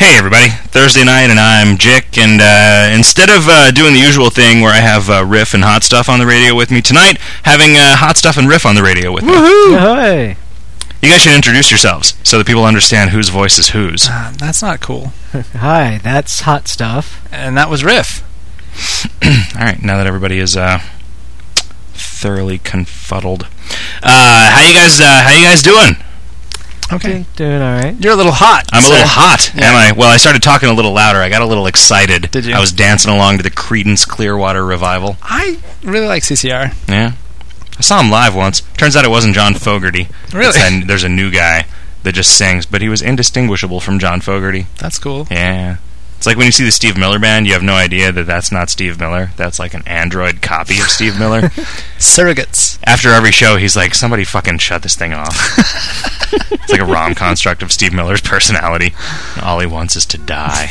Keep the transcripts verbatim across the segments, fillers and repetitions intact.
Hey everybody, Thursday night and I'm Jick, and uh, instead of uh, doing the usual thing where I have uh, Riff and Hot Stuff on the radio with me tonight, having uh, Hot Stuff and Riff on the radio with me. Woohoo! Hey! You guys should introduce yourselves so that people understand whose voice is whose. Uh, that's not cool. Hi, that's Hot Stuff. And that was Riff. Alright, now that everybody is uh, thoroughly confuddled. Uh, how you guys, uh, how you guys doing? Okay. Doing alright. You're a little hot. I'm so. a little hot, Yeah. am I? Well, I started talking a little louder. I got a little excited. Did you? I was dancing along to the Creedence Clearwater Revival. I really like C C R. Yeah. I saw him live once. Turns out it wasn't John Fogerty. Really? And there's a new guy that just sings, but he was indistinguishable from John Fogerty. That's cool. Yeah. It's like when you see the Steve Miller Band, you have no idea that that's not Steve Miller. That's like an android copy of Steve Miller. Surrogates. After every show, he's like, somebody fucking shut this thing off. It's like a ROM construct of Steve Miller's personality. All he wants is to die.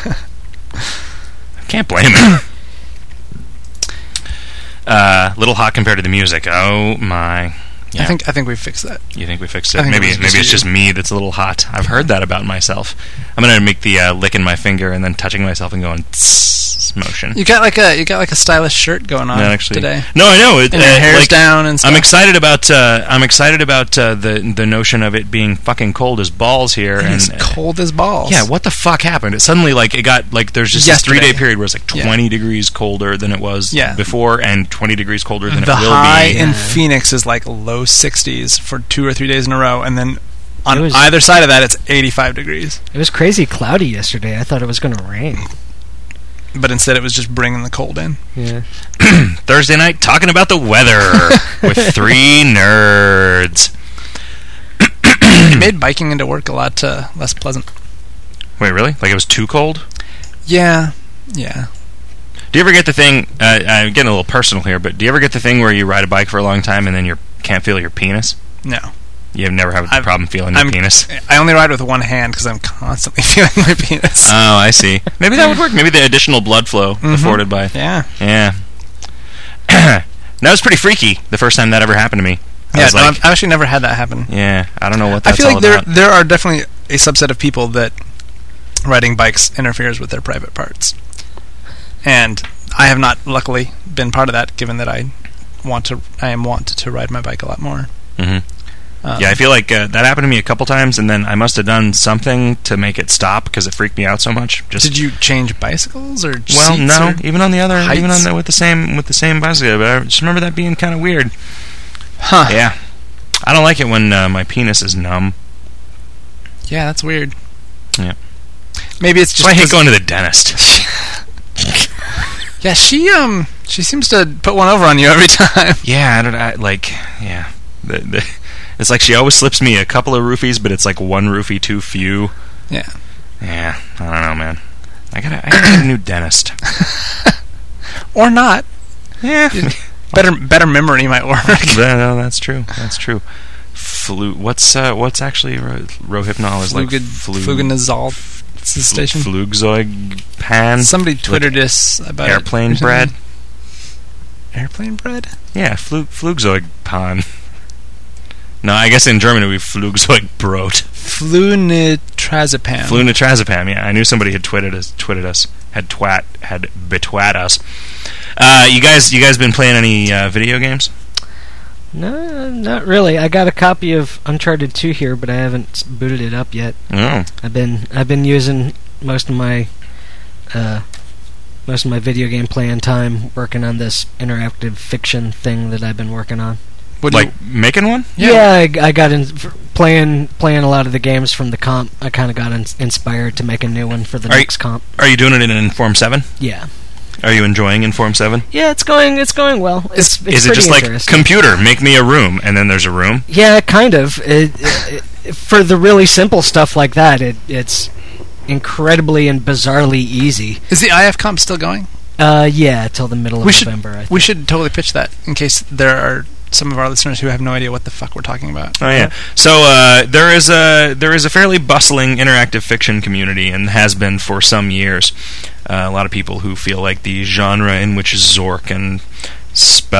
I can't blame him. Uh, little hot compared to the music. Oh my! Yeah. I think I think we fixed that. You think we fixed I it? think Maybe it was maybe just it's you. just me that's a little hot. I've heard that about myself. I'm gonna make the uh, licking my finger and then touching myself and going tss motion. You got like a you got like a stylish shirt going on No, actually, today. No, I know. It, And your uh, hair's like, down and stuff. I'm excited about. Uh, I'm excited about uh, the the notion of it being fucking cold as balls here. It's and cold as balls. Yeah, what the fuck happened? It suddenly like it got like there's just Yesterday. this three day period where it's like Yeah. twenty degrees colder than it was Yeah. before, and twenty degrees colder than The it will high be. in Yeah. Phoenix is like low sixties for two or three days in a row, and then on It was- either side of that, it's eighty-five degrees. It was crazy cloudy yesterday. I thought it was going to rain. But instead, it was just bringing the cold in. Yeah. Thursday night talking about the weather with three nerds. It made biking into work a lot uh, less pleasant. Wait, really? Like it was too cold? Yeah, yeah. Do you ever get the thing? Uh, I'm getting a little personal here, but do you ever get the thing where you ride a bike for a long time and then you can't feel your penis? No. You've never had a I've- problem feeling your I'm- penis? I only ride with one hand because I'm constantly feeling my penis. Oh, I see. Maybe that would work. Maybe the additional blood flow Mhm. afforded by... Yeah. Yeah. That was pretty freaky the first time that ever happened to me. I Yeah, was no, like, I've I've actually never had that happen. yeah, I don't know what I that's feel like all there about. there are definitely a subset of people that riding bikes interferes with their private parts. And I have not, luckily, been part of that, given that I want to I am wont to ride my bike a lot more. hmm Um, Yeah, I feel like uh, that happened to me a couple times, and then I must have done something to make it stop because it freaked me out so much. Just Did you change bicycles or well, seats no, or- even on the other, heights? even on the, with the same with the same bicycle. But I just remember that being kind of weird. Huh. Yeah, I don't like it when uh, my penis is numb. Yeah, that's weird. Yeah. Maybe it's So just I hate 'cause- going to the dentist. Yeah, she um she seems to put one over on you every time. Yeah, I don't I, like. Yeah, the, the, it's like she always slips me a couple of roofies, but it's like one roofie too few. Yeah. Yeah, I don't know, man. I gotta, I gotta get a new dentist. Or not. Yeah, Better better memory might work. Yeah, no, that's true. That's true. Flu. What's uh, what's actually ro- Rohypnol is like Flugid, flu. Fluganazole. It's the station. Flugzeug pan. Somebody twittered us about it airplane recently. bread. Airplane bread? Yeah, Flug Flugzeug pan. No, I guess in German it would be Flugzeug Brot. Flunitrazepam. Flunitrazepam. Yeah, I knew somebody had twitted us. Twitted us. Had twat. Had betwat us. Uh, you guys, you guys been playing any uh, video games? No, not really. I got a copy of Uncharted two here, but I haven't booted it up yet. Oh. I've been I've been using most of my uh, most of my video game playing time working on this interactive fiction thing that I've been working on. Would Like you, making one? Yeah, I, I got in f- playing playing a lot of the games from the comp. I kind of got in, inspired to make a new one for the Are you- next comp. Are you doing it in Inform seven? Yeah, Are you enjoying Inform seven? yeah, it's going it's going well. It's, it's Is it pretty just like interesting. computer, make me a room, and then there's a room? Yeah, kind of. It, it, for the really simple stuff like that, it, it's incredibly and bizarrely easy. is the I F comp still going? Uh, yeah, till the middle of We should- November. I think. We should totally pitch that in case there are some of our listeners who have no idea what the fuck we're talking about. Oh yeah. So uh, there is a there is a fairly bustling interactive fiction community, and has been for some years. Uh, a lot of people who feel like the genre in which Zork and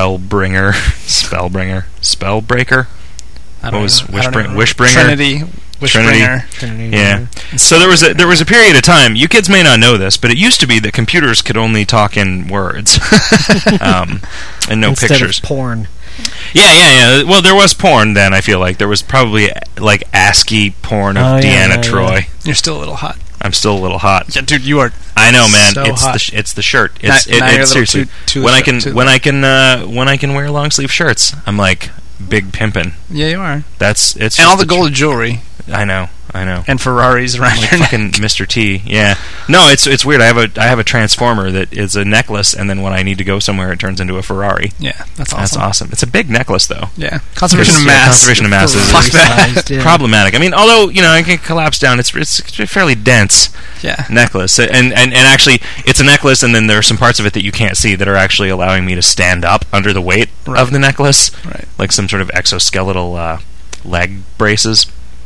Spellbringer, Spellbringer, Spellbreaker. I What was know. I don't Wishbring- know. Wishbringer? Trinity. with Trinity. Springer. Trinity, Yeah. So there was a there was a period of time. You kids may not know this, but it used to be that computers could only talk in words, um, and no Instead pictures. of porn. Yeah, yeah, yeah. Well, there was porn then. I feel like there was probably like ASCII porn of Oh, yeah, Deanna yeah, Troy. yeah. You're still a little hot. I'm still a little hot. Yeah, dude, you are. I know, man. So it's hot. the sh- it's the shirt. It's Now- it, now it's you're a little seriously too- too when I short- can too when low. I can uh, when I can wear long sleeve shirts, I'm like big pimpin'. Yeah, you are. That's it's And all just the tr- gold jewelry I know, I know. and Ferraris around Like your neck. fucking Mister T. Yeah. No, it's it's weird. I have a I have a transformer that is a necklace, and then when I need to go somewhere, it turns into a Ferrari. Yeah, that's awesome. That's awesome. It's a big necklace, though. Yeah, conservation Because, of yeah, mass. conservation of mass is- Fuck that. Sized, yeah. Problematic. I mean, although you know, it can collapse down. It's it's a fairly dense Yeah. necklace, and, and and actually, it's a necklace, and then there are some parts of it that you can't see that are actually allowing me to stand up under the weight Right. of the necklace, Right. like some sort of exoskeletal uh, leg braces.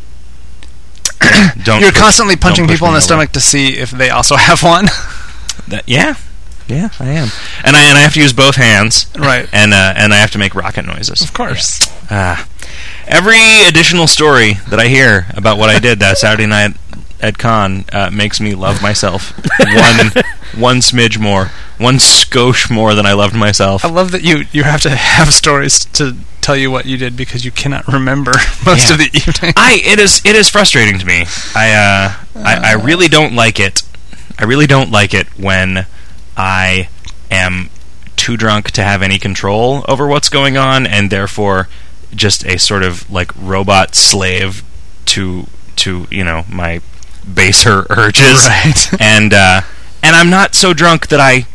Don't You're push- constantly punching don't push people in me the over. stomach to see if they also have one. That- yeah, yeah, I am, and I and I have to use both hands, Right. and uh, and I have to make rocket noises. Of course. Ah, every additional story that I hear about what I did that Saturday night at Con uh, makes me love myself one one smidge more, one skosh more than I loved myself. I love that you, you have to have stories to tell you what you did because you cannot remember most Yeah. of the evening. I it is it is frustrating to me. I uh I, I really don't like it. I really don't like it when I am too drunk to have any control over what's going on, and therefore just a sort of like robot slave to to you know my baser urges. Right. And uh, and I'm not so drunk that I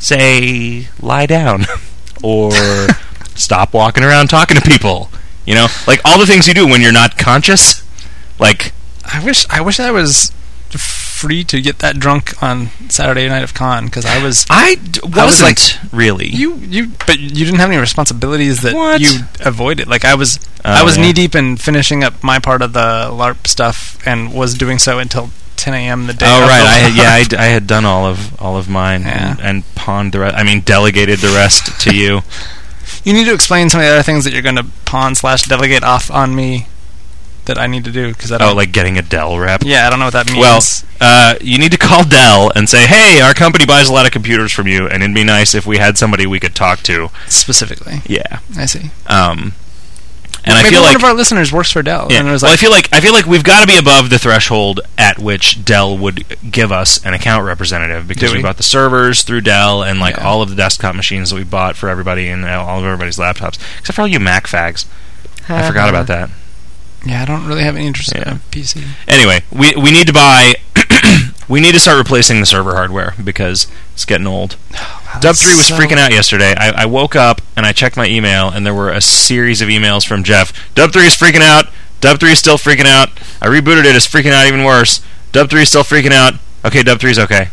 say lie down or stop walking around talking to people. You know, like all the things you do when you're not conscious. Like I wish I wish I was free to get that drunk on Saturday night of Con because I was I d- wasn't I was like, really. you you but you didn't have any responsibilities that What? you avoided. Like I was Oh, I was yeah. knee deep in finishing up my part of the LARP stuff and was doing so until ten a.m. the day. Oh of right, the I had, LARP. yeah, I, d- I had done all of all of mine Yeah. and, and pawned the rest. I mean, delegated the rest to you. You need to explain some of the other things that you're going to pawn slash delegate off on me that I need to do because I don't. Oh, like getting a Dell rep. yeah, I don't know what that means. Well, uh, you need to call Dell and say, "Hey, our company buys a lot of computers from you, and it'd be nice if we had somebody we could talk to." specifically, Yeah. I see. Um, and Maybe I feel one like of our listeners works for Dell. Yeah. And it was well, like, I feel like I feel like we've got to be above the threshold at which Dell would give us an account representative because Do we we? bought the servers through Dell and like Yeah. all of the desktop machines that we bought for everybody and all of everybody's laptops, except for all you Mac fags. I forgot about that. yeah, I don't really have any interest in Yeah. a P C. Anyway, we we need to buy. We need to start replacing the server hardware because it's getting old. Dub three was so- freaking out yesterday. I, I woke up and I checked my email, and there were a series of emails from Jeff. Dub three is freaking out. Dub three is still freaking out. I rebooted it. It's freaking out even worse. Dub three is still freaking out. Okay, Dub three is okay.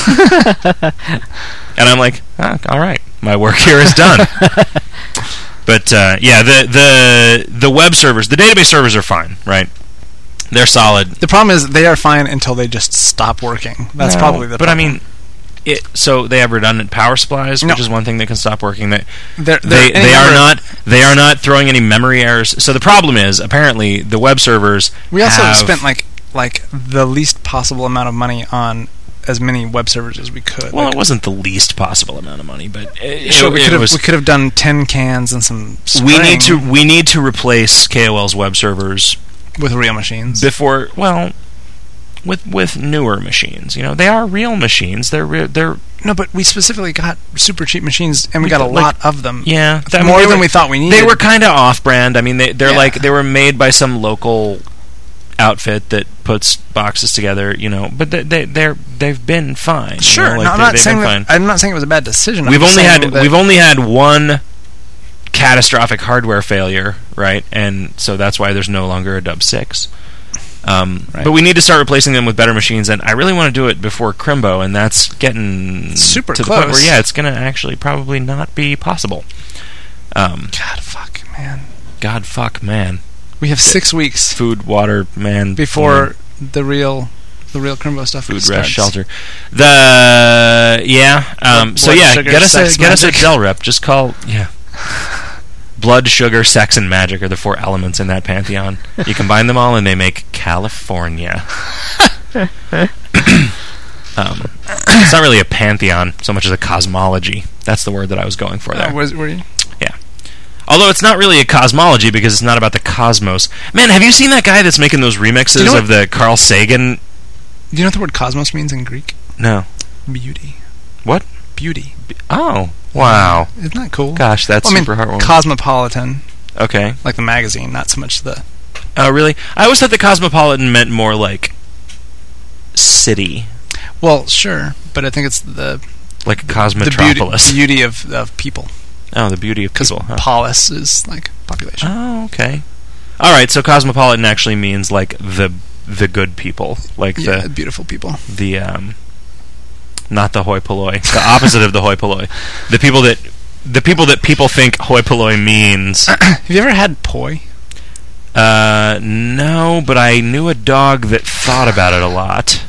And I'm like, ah, all right, my work here is done. But uh, yeah, the the the web servers, the database servers are fine, right? They're solid. The problem is they are fine until they just stop working. That's No, probably the But problem. I mean, it. So they have redundant power supplies, No. which is one thing that can stop working. They they're, they, they're they are anywhere- not they are not throwing any memory errors. So the problem is apparently the web servers. We also have, spent like like the least possible amount of money on as many web servers as we could. Well, like, it wasn't the least possible amount of money, but it, sure, it, we it could have was. we could have done ten cans and some. We need to spring we need to replace K O L's web servers with real machines. before. Well, with with newer machines, you know, they are real machines. They're re- they're No, but we specifically got super cheap machines, and we We got a got, like- lot of them. yeah, I mean, more they than were- we thought we needed. They were kind of off-brand. I mean, they, they're Yeah. like they were made by some local outfit that puts boxes together, you know. But they, they they're they've been fine. you Sure, know, like no, I'm they- not they've saying been that, fine. I'm not saying it was a bad decision. I'm We've just only saying had that we've only had one catastrophic hardware failure, right? And so that's why there's no longer a Dub six. Um, Right. But we need to start replacing them with better machines, and I really want to do it before Crimbo, and that's getting Super to the point where close. yeah, it's going to actually probably not be possible. Um, God, fuck, man. God, fuck, man. We have six weeks Food, water, man. before the real, the real Crimbo stuff food, starts. rest, shelter. The yeah. Um, Blood, so yeah, sugar, get us a sex, get us a magic. Dell rep. Just call yeah. blood, sugar, sex, and magic are the four elements in that pantheon. You combine them all, and they make California. um, it's not really a pantheon so much as a cosmology. That's the word that I was going for there. Uh, was, were you? Yeah. Although it's not really a cosmology because it's not about the cosmos. Man, have you seen that guy that's making those remixes you know of the Carl Sagan? Do you know what the word cosmos means in Greek? No. Beauty. What? Beauty. Oh, wow. Isn't that cool? Gosh, that's well, I mean, super heartwarming. Cosmopolitan, Okay. like the magazine, not so much the... Oh, really? I always thought the cosmopolitan meant more like city. Well, sure, but I think it's the... Like a The beauty, cosmetropolis. beauty of, of people. Oh, the beauty of Because people. Huh? polis is, like, population. Oh, okay. All right, so cosmopolitan actually means like the the good people, like yeah, the beautiful people. the um, not the hoi polloi, the opposite of the hoi polloi, the people that the people that people think hoi polloi means. Have you ever had poi? Uh, no, but I knew a dog that thought about it a lot.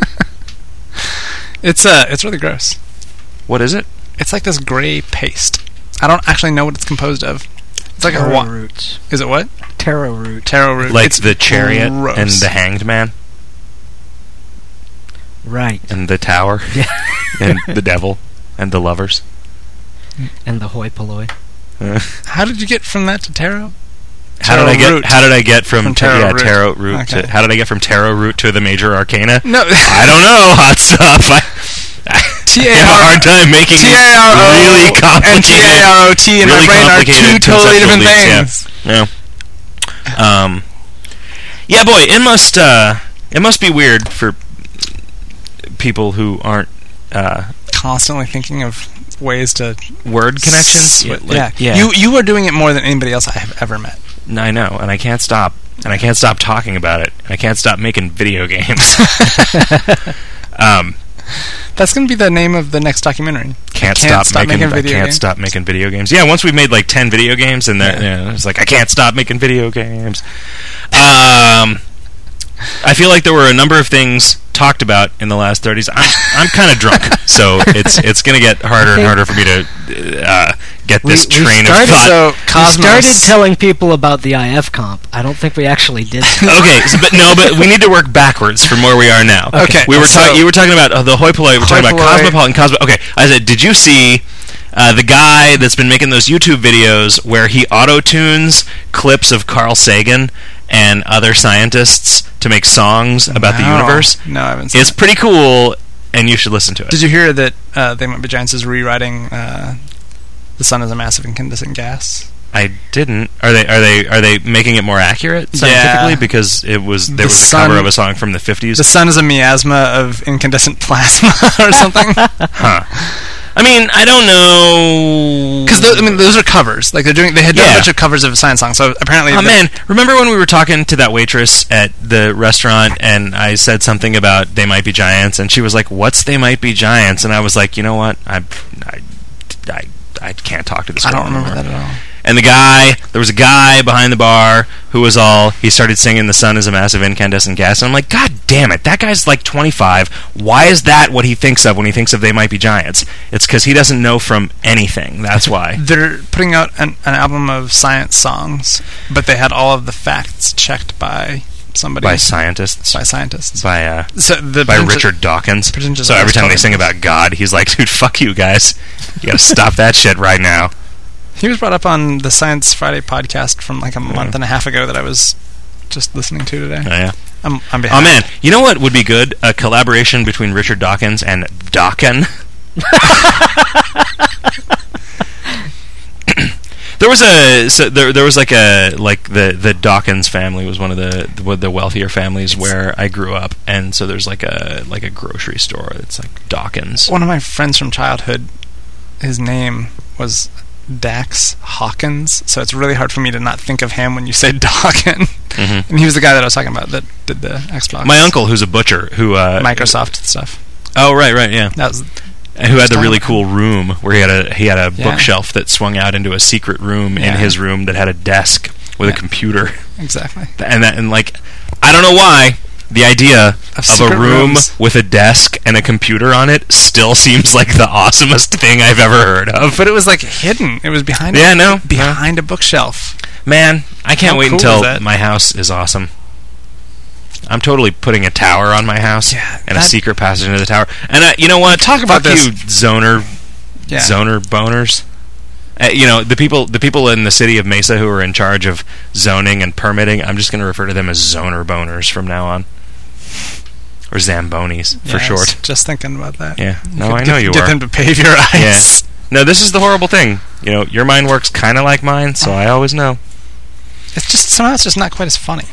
It's uh, it's really gross. What is it? It's like this gray paste. I don't actually know what it's composed of. It's like a Taro wa- roots. Is it what? Taro root. Taro root. Like It's the chariot gross. and the hanged man Right. and the tower Yeah. and the devil and the lovers. And the hoi polloi. Uh, How did you get from that to taro? how did I get? root. How did I get from, From ta- tarot yeah, root. tarot root Okay. to how did I get from tarot root to the major arcana? No. I don't know. Hot stuff. I, T I A have a R hard time making T A R O these really complicated, and T A R O T in really my brain are two complicated totally conceptual different leaps, things. Yeah. yeah. Um. Yeah, boy, it must. Uh, it must be weird for people who aren't uh, Constantly thinking of ways to word connections. Swi- like- yeah. yeah. You you are doing it more than anybody else I have ever met. I know, and I can't stop, and I can't stop talking about it, and I can't stop making video games. um, That's going to be the name of the next documentary. can't, I stop, making. video I can't games. stop making video games. Yeah, once we've made like ten video games, and Yeah. yeah. it's like I can't stop making video games. Um, I feel like there were a number of things talked about in the last thirties. I'm I'm kind of drunk, so it's it's going to get harder and harder for me to uh, get this We- we train of started- thought. So We Cosmos. started telling people about the I F comp. I don't think we actually did that. Okay, so, but no, but we need to work backwards from where we are now. Okay, we were so- talking. You were talking about uh, the hoi polloi. We were talking Hoi about polloi. cosmopolitan. Cosmo. Okay, I said, did you see uh, the guy that's been making those YouTube videos where he auto tunes clips of Carl Sagan and other scientists to make songs about the No. universe? No, I haven't seen It's it. pretty cool, and you should listen to it. Did you hear that uh, They Might Be Giants is rewriting uh, The Sun is a Massive Incandescent Gas? I didn't. Are they? Are they? Are they making it more accurate scientifically? Yeah. Because it was there The was a sun- cover of a song from the fifties. The Sun is a miasma of incandescent plasma or something? Huh. I mean, I don't know. Because I mean, those are covers. Like they're doing, they had done Yeah. a bunch of covers of a science song. So apparently, Oh the- man, remember when we were talking to that waitress at the restaurant and I said something about They Might Be Giants and she was like, "What's They Might Be Giants?" And I was like, "You know what? I I I, I can't talk to this I girl don't remember anymore." that at all. And the guy, there was a guy behind the bar who was all, he started singing "The sun is a massive incandescent gas," and I'm like, God damn it, that guy's like twenty-five. Why is that what he thinks of when he thinks of They Might Be Giants? It's because he doesn't know from anything. That's why. They're putting out an, an album of science songs, but they had all of the facts checked by somebody By scientists. by scientists. By uh, So the by pretentious- Richard Dawkins. pretentious So every time they asshole. sing about God, he's like, dude, fuck you guys. You gotta stop that shit right now. He was brought up on the Science Friday podcast from like a month and a half ago that I was just listening to today. Oh, yeah. I'm, I'm Oh, behind. man. You know what would be good? A collaboration between Richard Dawkins and Dawkin. There was a so there there was like a like the the Dawkins family was one of the the, the wealthier families where I grew up, and so there's like a like a grocery store that's like Dawkins. One of my friends from childhood, his name was Dax Hawkins, so it's really hard for me to not think of him when you say Dawkins. Mhm. And he was the guy that I was talking about that did the Xbox. My uncle, who's a butcher, who uh, Microsoft stuff. Oh right, right, yeah. That was And who had the Talking really about- cool room where he had a he had a Yeah. bookshelf that swung out into a secret room in Yeah. his room that had a desk with Yeah. a computer. exactly. And that and like I don't know why The idea Of of, a secret room rooms. with a desk and a computer on it still seems like the awesomest thing I've ever heard of. But it was like hidden. It was behind. Yeah, a, no, behind a bookshelf. Man, I can't How wait cool until is that? my house is awesome. I'm totally putting a tower on my house Yeah, and a that- secret passage into the tower. And I, you know what? Talk about Fuck this. you, zoner, Yeah. zoner boners. Uh, you know, the people the people in the city of Mesa who are in charge of zoning and permitting, I'm just going to refer to them as zoner boners from now on. Or Zambonis, for Yes, short. Just thinking about that. Yeah. You No, could I know get, you get are. them to pave your eyes. Yeah. No, this is the horrible thing. You know, your mind works kind of like mine, so I always know. It's just somehow it's just not quite as funny.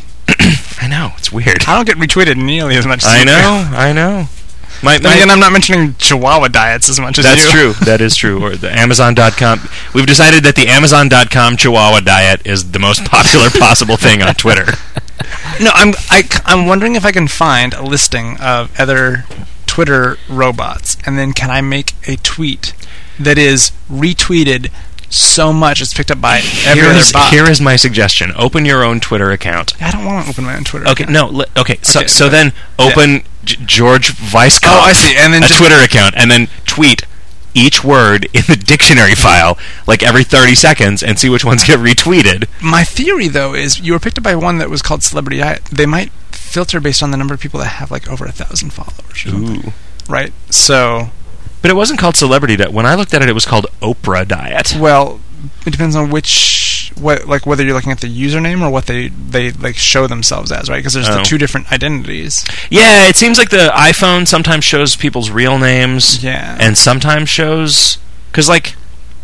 I know, it's weird. I don't get retweeted nearly as much as I you do. know, I know. My, Then my, again, I'm not mentioning Chihuahua diets as much as that's you. true. That is true. Or the Amazon dot com. We've decided that the Amazon dot com Chihuahua diet is the most popular possible thing on Twitter. No, I'm I, am wondering if I can find a listing of other Twitter robots, and then can I make a tweet that is retweeted so much it's picked up by every Here other is, bot. here is my suggestion. Open your own Twitter account. I don't want to open my own Twitter. Okay, account. no, li- okay. So, Okay, so but- then open G- George Weisskopf. Oh, I see, and then a just- Twitter account, and then tweet each word in the dictionary file like every thirty seconds, and see which ones get retweeted. My theory, though, is you were picked up by one that was called Celebrity Diet. They might filter based on the number of people that have like over a thousand followers. Or something, Ooh. right? So, But it wasn't called Celebrity Diet. When I looked at it, it was called Oprah Diet. well, it depends on which, what, like whether you're looking at the username or what they they like show themselves as, right? Because there's Oh. the two different identities. Yeah, it seems like the iPhone sometimes shows people's real names, Yeah. and sometimes shows because like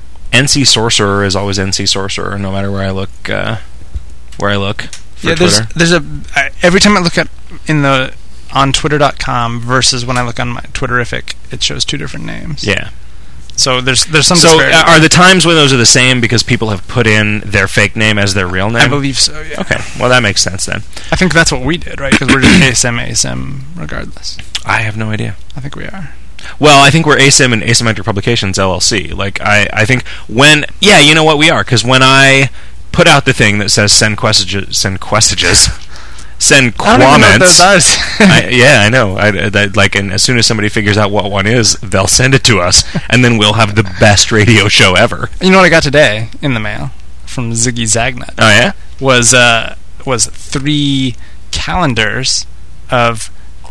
N C Sorcerer is always N C Sorcerer, no matter where I look. Uh, where I look for yeah, there's Twitter. there's a I, every time I look at in the on Twitter dot com versus when I look on my Twitterific, it shows two different names. Yeah. So there's there's some So disparity. uh, are the times when those are the same because people have put in their fake name as their real name? I believe so. Yeah. Okay, well that makes sense then. I think that's what we did, right? Because we're just A S M, A S M, regardless. I have no idea. I think we are. Well, I think we're A S I M and Asymmetric Publications L L C. Like I, I think when yeah, you know what we are because when I put out the thing that says send messages, send messages, send I don't even know what comments. those are. I, yeah, I know. I, I, like, and as soon as somebody figures out what one is, they'll send it to us, and then we'll have the best radio show ever. You know what I got today in the mail from Ziggy Zagnut Oh yeah. was uh was three calendars of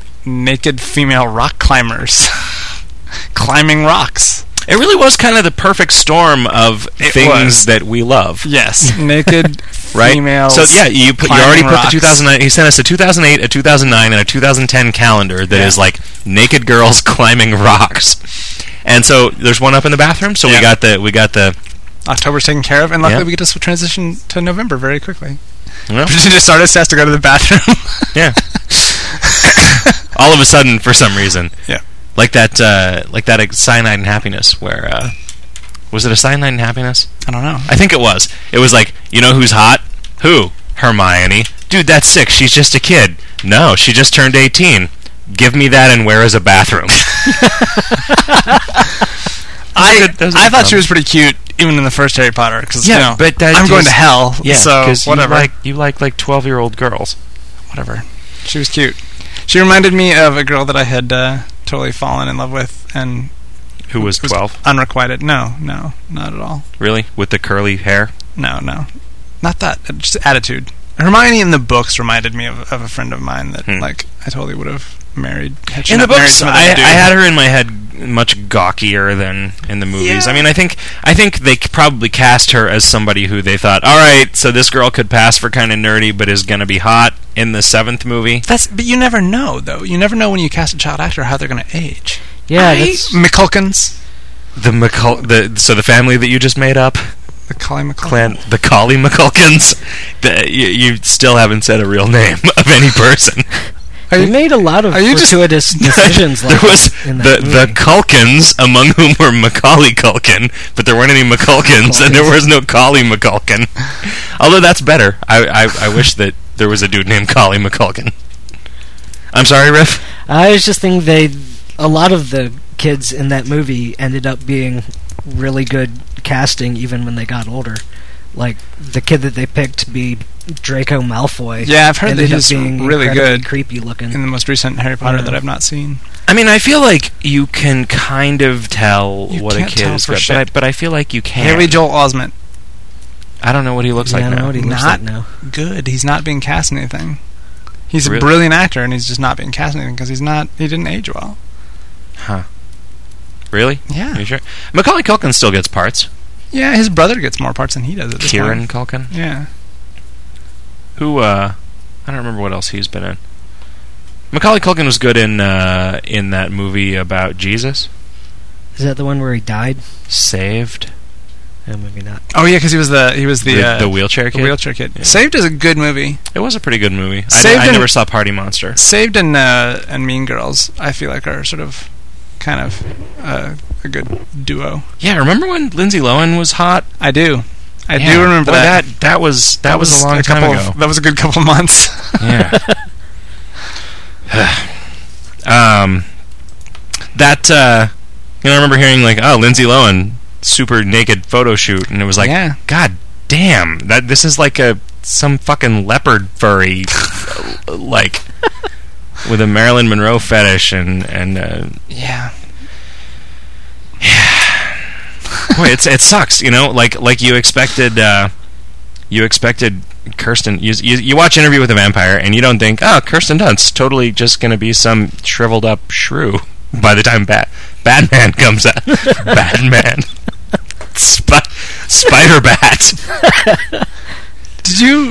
naked female rock climbers climbing rocks. It really was kind of the perfect storm of It things was. that we love. Yes, naked Right. females. So yeah, you put, you climbing already put rocks. the two thousand nine. He sent us a two thousand eight, a two thousand nine, and a two thousand ten calendar that Yeah. is like naked girls climbing rocks. And so there's one up in the bathroom. So Yeah. we got the we got the. October's taken care of, and luckily Yeah. we get to transition to November very quickly. Well, Just artist has to go to the bathroom. yeah. All of a sudden, for some reason. Yeah. Like that. Uh, like that. uh, Cyanide and Happiness. Where uh, was it a Cyanide and Happiness? I don't know. I think it was. It was like, you know who's hot? Who? Hermione. Dude, that's sick. She's just a kid. No, she just turned eighteen. Give me that and where is a bathroom? I good- those are I good thought she ones. was pretty cute, even in the first Harry Potter. Because Yeah, you know, but that I'm going to just- hell. Yeah, so 'cause whatever. You like, you like like twelve-year-old girls. Whatever. She was cute. She reminded me of a girl that I had uh, totally fallen in love with, and Who was was twelve? unrequited. No, no, not at all. Really? With the curly hair? No, no, not that. uh, Just attitude. Hermione in the books reminded me of, of a friend of mine that, Hmm. like, I totally would have married. Had she In the not married books, some other I, I dude. had her in my head much gawkier than in the movies. Yeah. I mean, I think I think they c- probably cast her as somebody who they thought, all right, so this girl could pass for kind of nerdy, but is going to be hot in the seventh movie. That's, but you never know, though. You never know when you cast a child actor how they're going to age. Yeah, I- that's McCulkins, The McCul- the so the family that you just made up, the Collie McCulkin. clan, the Collie McCulkins. The, you, you still haven't said a real name of any person. Are they you- made a lot of are you just- gratuitous decisions. There like was in the that the movie. Culkins, among whom were Macaulay Culkin, but there weren't any McCulkins, and there was no Collie McCulkin. Although that's better. I, I I wish that there was a dude named Collie McCulkin. I'm sorry, Riff. I was just thinking they, a lot of the kids in that movie ended up being really good casting even when they got older. Like the kid that they picked to be Draco Malfoy. Yeah, I've heard ended that up he's being really incredibly good creepy looking. in the most recent Harry Potter Yeah. that I've not seen. I mean, I feel like you can kind of tell You what a can't kid tell is, for but, shit. but, I, but I feel like you can. Haley Joel Osment, I don't know what he looks yeah, like I don't now. know what he looks Not- like now. good. He's not being cast in anything. He's Really? a brilliant actor, and he's just not being cast in anything because he's not. He didn't age well. Huh. Really? Yeah. You sure? Macaulay Culkin still gets parts. Yeah, his brother gets more parts than he does at this Kieran point. Culkin? Yeah. Who, uh... I don't remember what else he's been in. Macaulay Culkin was good in, uh... in that movie about Jesus. Is that the one where he died? Saved. No, maybe not. Oh yeah, because he was the he was the The, uh, the wheelchair kid? the wheelchair kid. Yeah. Saved is a good movie. It was a pretty good movie. I, Saved I and- never saw Party Monster. Saved and uh, and Mean Girls, I feel like are sort of kind of uh, a good duo. Yeah, remember when Lindsay Lohan was hot? I do. I Yeah, do remember boy, that. that. That was that, was, a long time couple ago. Of, that was a good couple of months. Yeah. um, that uh, you know, I remember hearing like, oh, Lindsay Lohan super naked photo shoot, and it was like, Yeah. God damn, that this is like a some fucking leopard furry, like with a Marilyn Monroe fetish and and uh, Yeah. boy, it's it sucks, you know, like like you expected. Uh, You expected Kirsten. You, you you watch Interview with a Vampire, and you don't think, oh, Kirsten Dunst totally just going to be some shriveled up shrew by the time Bat Batman comes out. Batman, Sp- Spider Bat. Did you?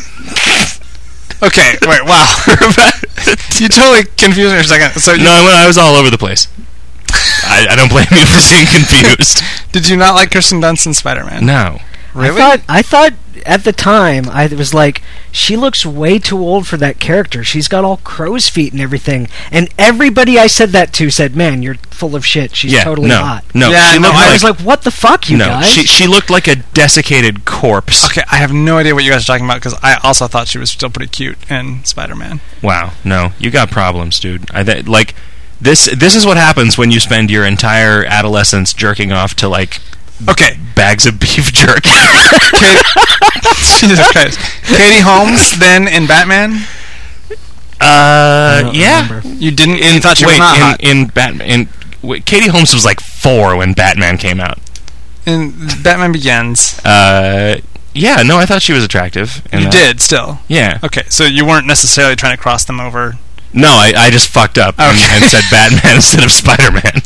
Okay, wait. Wow. You totally confused me for a second. So you, No, I, went, I was all over the place. I, I don't blame you for being confused. did you not like Kirsten Dunst in Spider-Man? No. Really? I thought, I thought at the time, I was like, she looks way too old for that character. She's got all crow's feet and everything. And everybody I said that to said, man, you're full of shit. She's Yeah, totally no, hot. no. Yeah, she no, looked I like, was like, what the fuck, you no, guys? she she looked like a desiccated corpse. Okay, I have no idea what you guys are talking about because I also thought she was still pretty cute in Spider-Man. Wow, no, you got problems, dude. I th- like this. This is what happens when you spend your entire adolescence jerking off to like Okay, bags of beef jerky. Kate, Jesus Christ, Katie Holmes then in Batman. Uh, don't yeah. remember. You didn't. In, you thought she wait, was not in, hot. in Batman. In wait, Katie Holmes was like four when Batman came out. In Batman Begins, Uh, yeah, no, I thought she was attractive. in you that. did still. Yeah. Okay, so you weren't necessarily trying to cross them over. No, I, I just fucked up and, Okay. and said Batman instead of Spider-Man.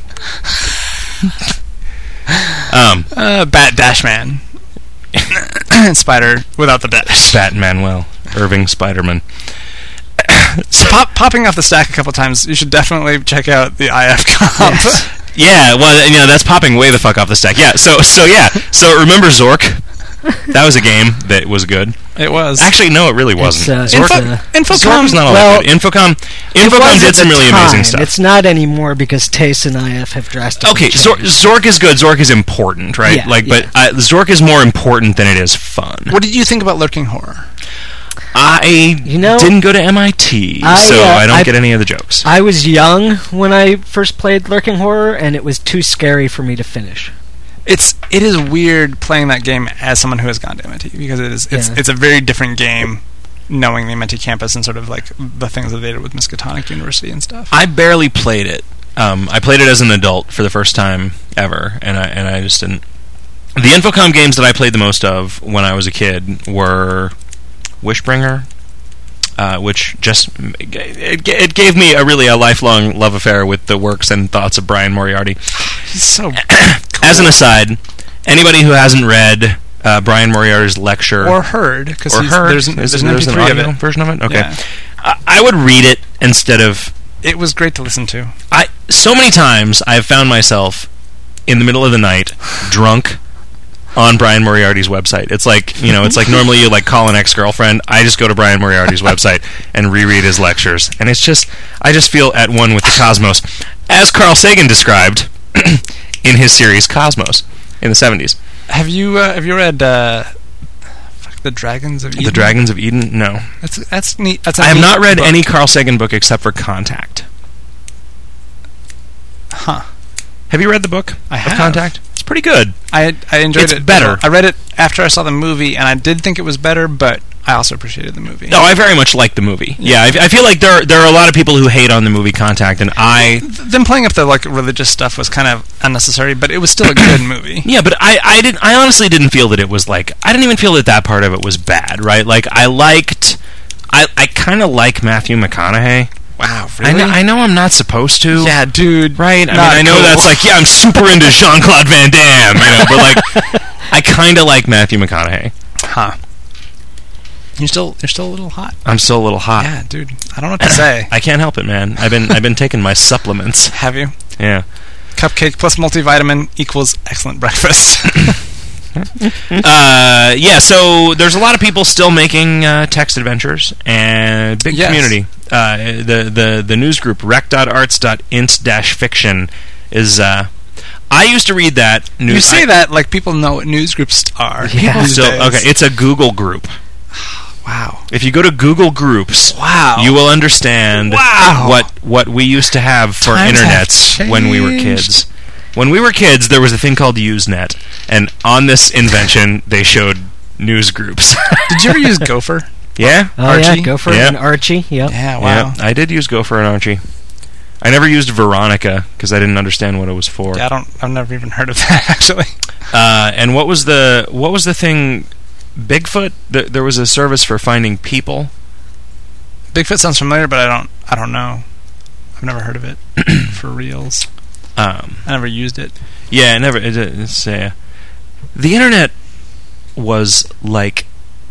um, Uh, Bat Dash Man. Spider without the dash. Bat Manuel Irving Spider-Man. So pop, popping off the stack a couple times, you should definitely check out the I F comp. Yes. Yeah, well, you know, that's popping way the fuck off the stack. Yeah, so so yeah, so remember Zork? That was a game that was good. It was. Actually, no, it really wasn't. uh, Zork, it's, uh, Infocom Zork was not all well, that good. Infocom, It Infocom was did at some the really time. amazing stuff. It's not anymore because Taste and I F have drastically Okay, changed. Zor- Zork is good. Zork is important, right? Yeah, like, but uh, Zork is more important than it is fun. What did you think about Lurking Horror? I You know, didn't go to M I T, I, so uh, I don't I- get any of the jokes. I was young when I first played Lurking Horror, and it was too scary for me to finish. It's it is weird playing that game as someone who has gone to M I T because it is it's Yeah. it's a very different game, knowing the M I T campus and sort of like the things that they did with Miskatonic University and stuff. I barely played it. Um, I played it as an adult for the first time ever, and I and I just didn't. The Infocom games that I played the most of when I was a kid were Wishbringer, uh, which just it, it gave me a really a lifelong love affair with the works and thoughts of Brian Moriarty. He's so As an aside, anybody who hasn't read uh, Brian Moriarty's lecture or heard because or heard, there's, is there's, it- an there's M an P three of audio it. version of it. Okay, Yeah. I, I would read it instead of. It was great to listen to. I so many times I've found myself in the middle of the night drunk on Brian Moriarty's website. It's like, you know, it's like normally you like call an ex-girlfriend. I just go to Brian Moriarty's website and reread his lectures, and it's just I just feel at one with the cosmos, as Carl Sagan described in his series Cosmos in the seventies. Have you uh, have you read uh, fuck, The Dragons of Eden? The Dragons of Eden? No. That's that's neat. That's a I have neat not read book. any Carl Sagan book except for Contact. Huh. Have you read the book I of have. Contact? It's pretty good. I I enjoyed It's it. better. I read it after I saw the movie, and I did think it was better, but I also appreciated the movie. No, I very much like the movie. Yeah, I, I feel like there there are a lot of people who hate on the movie Contact, and I them playing up the like religious stuff was kind of unnecessary, but it was still a good movie. Yeah, but I I didn't I honestly didn't feel that it was like I didn't even feel that that part of it was bad, right? Like I liked I I kind of like Matthew McConaughey. Wow, I know I know I'm not supposed to. Yeah, dude. Right? I mean, Not I know cool. that's like yeah, I'm super into Jean-Claude Van Damme, you know, but like I kind of like Matthew McConaughey. Huh. You're still you're still a little hot. I'm still a little hot. Yeah, dude. I don't know what to say. I can't help it, man. I've been I've been taking my supplements. Have you? Yeah. Cupcake plus multivitamin equals excellent breakfast. uh, yeah. So there's a lot of people still making uh, text adventures, and big Yes. community. Uh, the the the news group rec dot arts dot int dash fiction is. Uh, I used to read that. News, You say I, that like people know what news groups are. Yeah. these So days. okay, it's a Google group. Wow. If you go to Google Groups, Wow. you will understand Wow. what what we used to have for Times internets have when we were changed. kids. When we were kids, there was a thing called Usenet, and on this invention, they showed news groups. Did you ever use Gopher? Yeah, Oh Archie? yeah, Gopher Yeah. and Archie. Yep. Yeah, yeah. I did use Gopher and Archie. I never used Veronica because I didn't understand what it was for. Yeah, I don't. I've never even heard of that actually. Uh, and what was the what was the thing? Bigfoot. Th- there was a service for finding people. Bigfoot sounds familiar, but I don't. I don't know. I've never heard of it for reals. Um, I never used it. Yeah, never. It, it's uh, the internet was like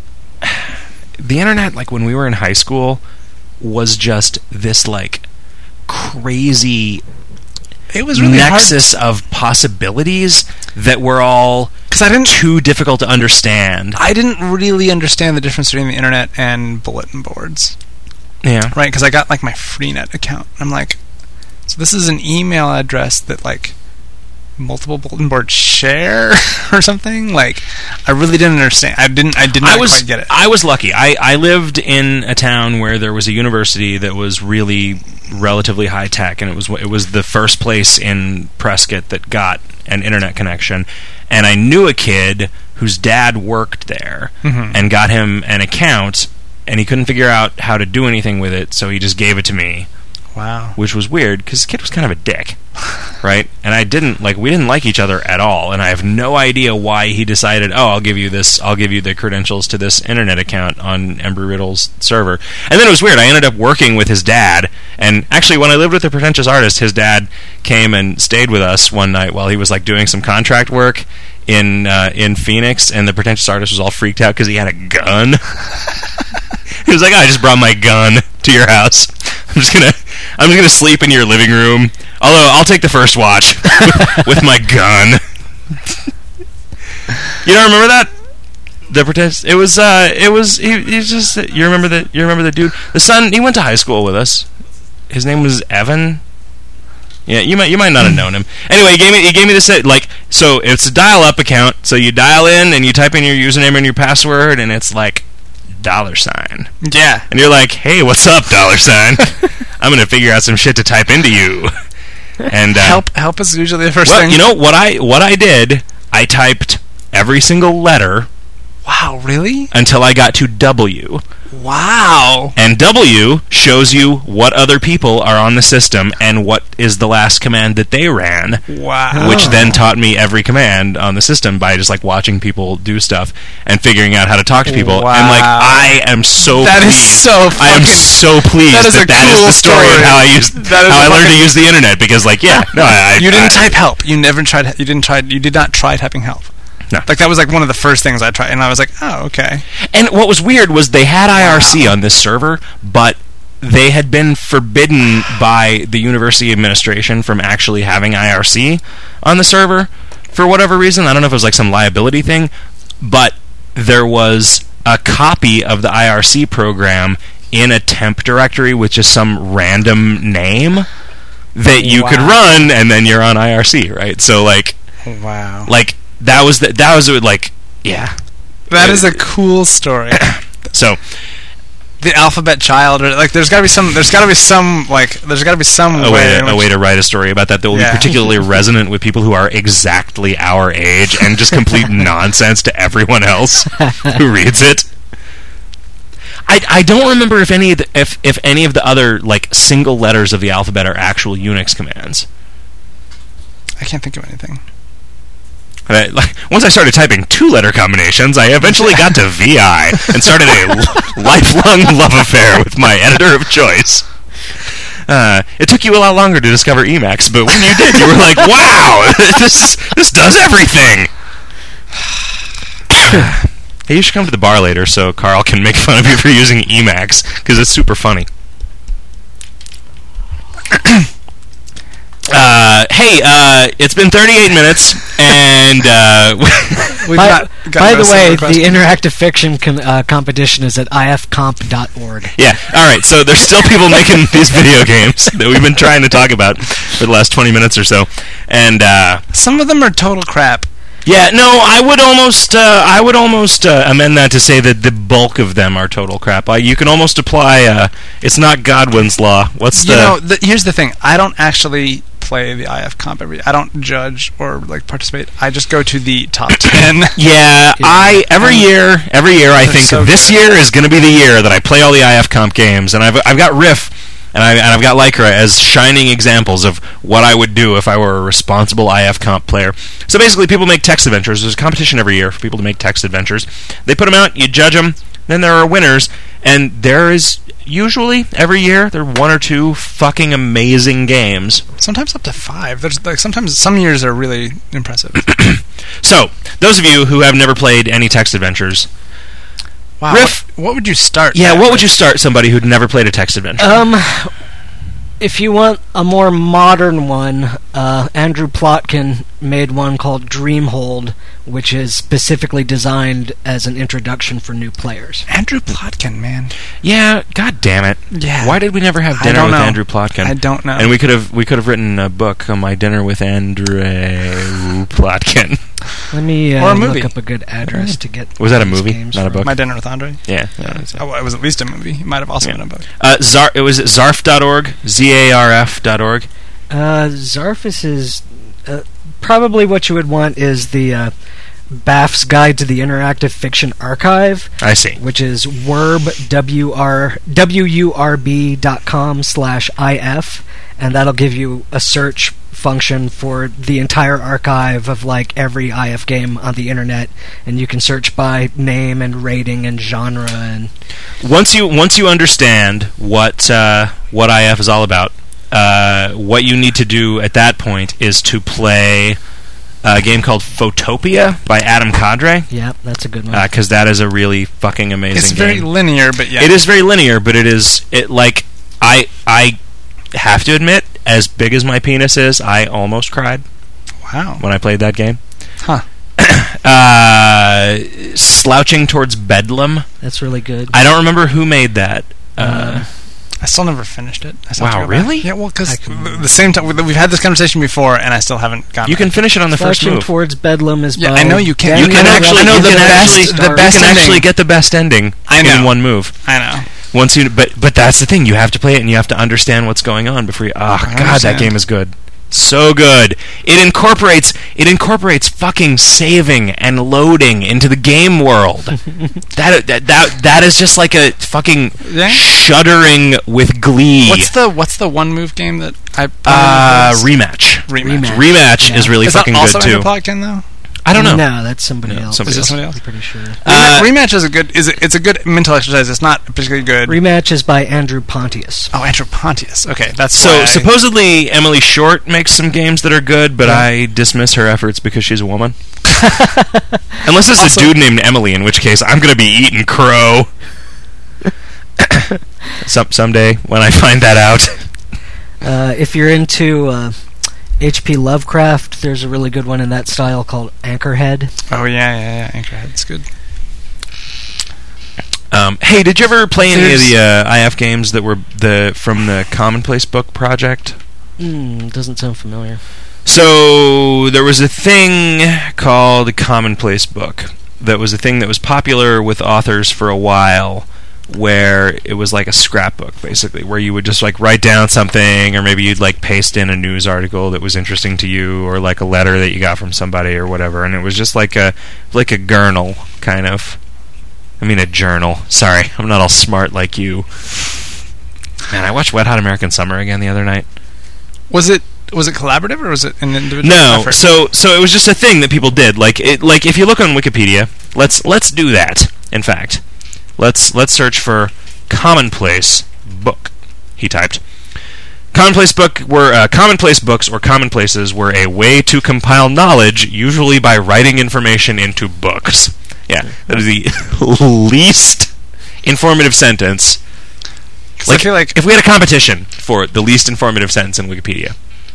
the internet. Like when we were in high school, was just this like crazy It was really nexus of possibilities that were all because I didn't. too difficult to understand. I didn't really understand the difference between the internet and bulletin boards, Yeah, right? Because I got like my Freenet account. I'm like, so this is an email address that like multiple bulletin boards share or something. Like, I really didn't understand. I didn't. I did not I was quite get it. I was lucky. I, I lived in a town where there was a university that was really relatively high tech, and it was it was the first place in Prescott that got an internet connection. And I knew a kid whose dad worked there Mhm. and got him an account, and he couldn't figure out how to do anything with it, so he just gave it to me, Wow. which was weird because the kid was kind of a dick, right? And I didn't like we didn't like each other at all, and I have no idea why he decided, oh, I'll give you this, I'll give you the credentials to this internet account on Embry Riddle's server. And then it was weird. I ended up working with his dad, and actually, when I lived with the Pretentious Artist, his dad came and stayed with us one night while he was like doing some contract work in uh, in Phoenix, and the Pretentious Artist was all freaked out because he had a gun. He was like, oh, I just brought my gun to your house. I'm just gonna, I'm just gonna sleep in your living room. Although I'll take the first watch with my gun. You don't remember that? The pretentious. It was. Uh, it was. He, he's just. You remember that? You remember the dude? The son. He went to high school with us. His name was Evan. Yeah, you might. You might not have known him. Anyway, he gave me. He gave me this. uh, Like, so it's a dial-up account. So you dial in and you type in your username and your password, and it's like dollar sign. Yeah. And you're like, hey, what's up, dollar sign? I'm going to figure out some shit to type into you. And uh, Help. Help is usually the first well, thing. you know what I what I did? I typed every single letter Wow. Really? until I got to W. Wow. And W shows you what other people are on the system and what is the last command that they ran. Wow. Which then taught me every command on the system by just like watching people do stuff and figuring out how to talk to people. And like, Wow. I am so That is pleased. so I am fucking- so pleased that is that a that is cool the story, story. of how I used That is how a I learned to fucking- use the internet. Because like, yeah, no, I, I You didn't I, type help. You never tried. You didn't try. You did not try typing help. No. Like that was like one of the first things I tried, and I was like, oh, okay. And what was weird was they had I R C on this server, but they had been forbidden by the university administration from actually having I R C on the server for whatever reason. I don't know if it was like some liability thing, but there was a copy of the I R C program in a temp directory with just some random name that you could Wow. run, and then you're on I R C, right? So like, Wow. like that was the, that was like, yeah. That is a cool story. So. The alphabet child, or like, there's got to be some. There's got to be some like. There's got to be some A way, way. in to, a which- way to write a story about that that will Yeah. be particularly resonant with people who are exactly our age and just complete nonsense to everyone else who reads it. I, I don't remember if any of the, if if any of the other like single letters of the alphabet are actual Unix commands. I can't think of anything. I, like, once I started typing two-letter combinations, I eventually got to V I and started a l- lifelong love affair with my editor of choice. Uh, it took you a lot longer to discover Emacs, but when you did, you were like, "Wow, this this does everything." Hey, you should come to the bar later so Carl can make fun of you for using Emacs because it's super funny. Uh, hey, uh, it's been thirty-eight minutes, and uh, We've by not gotten by to the a way, single the question. interactive fiction com- uh, competition is at I F comp dot org. yeah, all right. So there's still people making these video games that we've been trying to talk about for the last twenty minutes or so, and uh, Some of them are total crap. yeah, no, I would almost, uh, I would almost uh, amend that to say that the bulk of them are total crap. Uh, you can almost apply. Uh, it's not Godwin's law. What's the? You know, the, here's the thing. I don't actually play the I F comp every. I don't judge or like participate. I just go to the top ten. Yeah, I every year, every year I They're think so this good. year is going to be the year that I play all the I F comp games, and I've I've got Riff and I and I've got Lycra as shining examples of what I would do if I were a responsible I F comp player. So basically, people make text adventures. There's a competition every year for people to make text adventures. They put them out, you judge them, then there are winners, and there is usually every year there are one or two fucking amazing games. Sometimes up to five. There's like sometimes some years are really impressive. So those of you who have never played any text adventures. Wow. Riff- What, what would you start? Yeah, at what would with? you start somebody who'd never played a text adventure? Um, if you want a more modern one, uh, Andrew Plotkin made one called Dreamhold, which is specifically designed as an introduction for new players. Andrew Plotkin, man. yeah, god damn it. Yeah. Why did we never have I dinner don't with know. Andrew Plotkin? I don't know. And we could have we could have written a book on My Dinner with Andrew Plotkin. Let me Or uh, a movie. look up a good address to get. Was that a these movie, games not a from. book? My Dinner with Andre. Yeah. yeah, that's it. Oh, it was at least a movie. It might have also Yeah. been a book. Uh, Zar- it was zarf dot org, Z A R F dot org. Uh, Zarfus is uh, probably what you would want is the uh, B A F's Guide to the Interactive Fiction Archive, I see. which is werb w r w u r b dot com slash I F, and that'll give you a search function for the entire archive of like every I F game on the internet, and you can search by name and rating and genre. And Once you once you understand what uh, what I F is all about, uh, what you need to do at that point is to play a game called Photopia by Adam Cadre, yeah, that's a good one. because that is a really fucking amazing It's game. very linear, but yeah. It is very linear, but it is it like I I have to admit, as big as my penis is, I almost cried Wow. when I played that game. Huh. Uh, Slouching Towards Bedlam. That's really good. I don't remember who made that. Uh, I still never finished it. I still have Wow, to go back. really? Yeah, well, because I can- the, the same time we've had this conversation before, and I still haven't gotten. you can finish it on the first Slouching move. Towards Bedlam is Yeah, by I know you can- You Daniel can actually Russell. know the you can best. actually- the best you can ending. actually get the best ending I know. in one move. I know. Once you, but but that's the thing. You have to play it, and you have to understand what's going on before you. Oh I God, that understand. game is good. So good. It incorporates it incorporates fucking saving and loading into the game world. that, that that that is just like a fucking Yeah. shuddering with glee. What's the What's the one move game that I uh, rematch? rematch? Rematch. Rematch Yeah. is really Is fucking that also good too. Andrew Plotkin though? I don't know. No, that's somebody No, else. somebody Is it else. somebody else? I'm pretty sure. Uh, rematch is a good. Is it, it's a good mental exercise. It's not particularly good. Rematch is by Andrew Pontius. oh, Andrew Pontius. Okay, that's So why I- supposedly Emily Short makes some games that are good, but Yeah. I dismiss her efforts because she's a woman. Unless it's Also- a dude named Emily, in which case I'm going to be eating crow. Some someday when I find that out. Uh, if you're into uh, H P Lovecraft, there's a really good one in that style called Anchorhead. Oh yeah, yeah, yeah. Anchorhead's good. Um, hey, did you ever play any of There's- the uh, I F games that were the from the Commonplace Book project? Hmm, doesn't sound familiar. So there was a thing called the Commonplace Book that was a thing that was popular with authors for a while, where it was like a scrapbook basically, where you would just like write down something, or maybe you'd like paste in a news article that was interesting to you, or like a letter that you got from somebody or whatever, and it was just like a like a journal kind of. I mean a journal. Sorry, I'm not all smart like you. Man, I watched Wet Hot American Summer again the other night. Was it was it collaborative or was it an individual No, effort? so so it was just a thing that people did. Like it, like if you look on Wikipedia, let's let's do that. In fact, let's let's search for commonplace book. He typed. Commonplace book were uh, commonplace books or commonplaces were a way to compile knowledge, usually by writing information into books. Yeah, that is the least informative sentence. Like, I feel like if we had a competition for the least informative sentence in Wikipedia.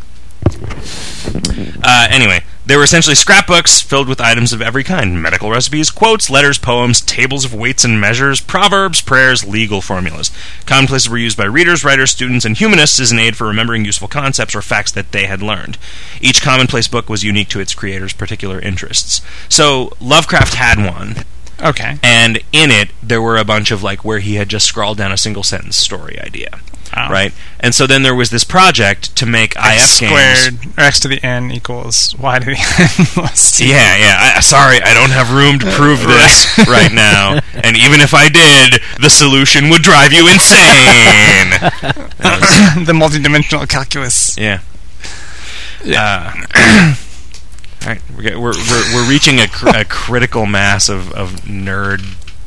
Uh, anyway, they were essentially scrapbooks filled with items of every kind. Medical recipes, quotes, letters, poems, tables of weights and measures, proverbs, prayers, legal formulas. Commonplaces were used by readers, writers, students, and humanists as an aid for remembering useful concepts or facts that they had learned. Each commonplace book was unique to its creator's particular interests. So, Lovecraft had one. Okay. And in it, there were a bunch of, like, where he had just scrawled down a single-sentence story idea. Oh. Right? And so then there was this project to make X I F squared, games. Or X to the N equals Y to the N plus T. Yeah, yeah. I, sorry, I don't have room to prove this right now. And even if I did, the solution would drive you insane. The multidimensional calculus. Yeah. Yeah. Uh, all right, we're, we're we're we're reaching a, cr- a critical mass of, of nerd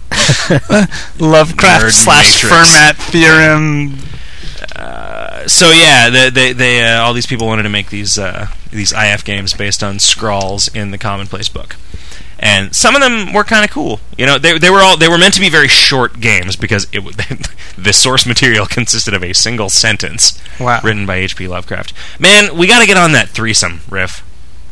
Lovecraft nerd slash matrix. Fermat theorem. Uh, so yeah, they they, they uh, all these people wanted to make these uh, these I F games based on scrawls in the commonplace book, and some of them were kind of cool. You know, they they were all they were meant to be very short games because it the source material consisted of a single sentence wow. written by H P Lovecraft. Man, we got to get on that threesome riff.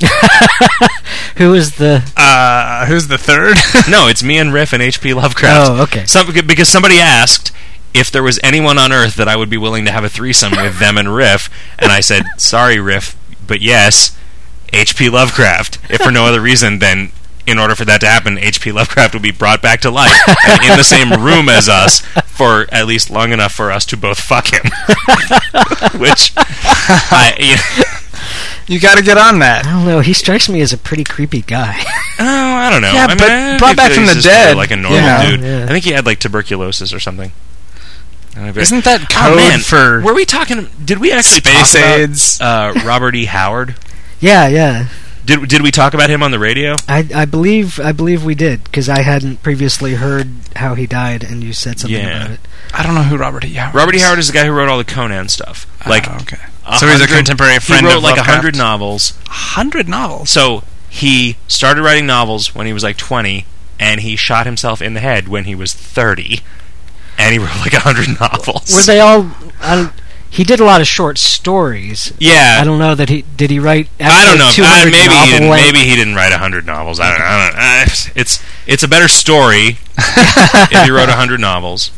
Who is the? Uh, who's the third? No, it's me and Riff and H P Lovecraft. Oh, okay. Some, because somebody asked if there was anyone on Earth that I would be willing to have a threesome with them and Riff, and I said, "Sorry, Riff, but yes, H P Lovecraft." If for no other reason than in order for that to happen, H P Lovecraft would be brought back to life and in the same room as us for at least long enough for us to both fuck him. Which, I. You know, you got to get on that. I don't know. He strikes me as a pretty creepy guy. Oh, I don't know. Yeah, I mean, but I brought back he's from the just dead. like a normal Yeah. dude. Yeah. I think he had like tuberculosis or something. Isn't that Oh, code man. for Were we talking? Did we actually space talk about, AIDS? Uh, Robert E. Howard? Yeah, yeah. Did did we talk about him on the radio? I I believe I believe we did because I hadn't previously heard how he died, and you said something Yeah. about it. I don't know who Robert E. Howard Robert E. is. Howard is the guy who wrote all the Conan stuff. Like, oh, okay. a So he's a hundred- contemporary friend He wrote of like a Lovecraft? hundred novels. Hundred novels. So he started writing novels when he was like twenty, and he shot himself in the head when he was thirty, and he wrote like a hundred novels. Were they all? I don't, he did a lot of short stories. Yeah. I don't know that he did. He write? I don't know. two Uh, hundred maybe he novel didn't, length? maybe he didn't write a hundred novels. I don't know. I don't know. Uh, it's it's a better story if he wrote a hundred novels.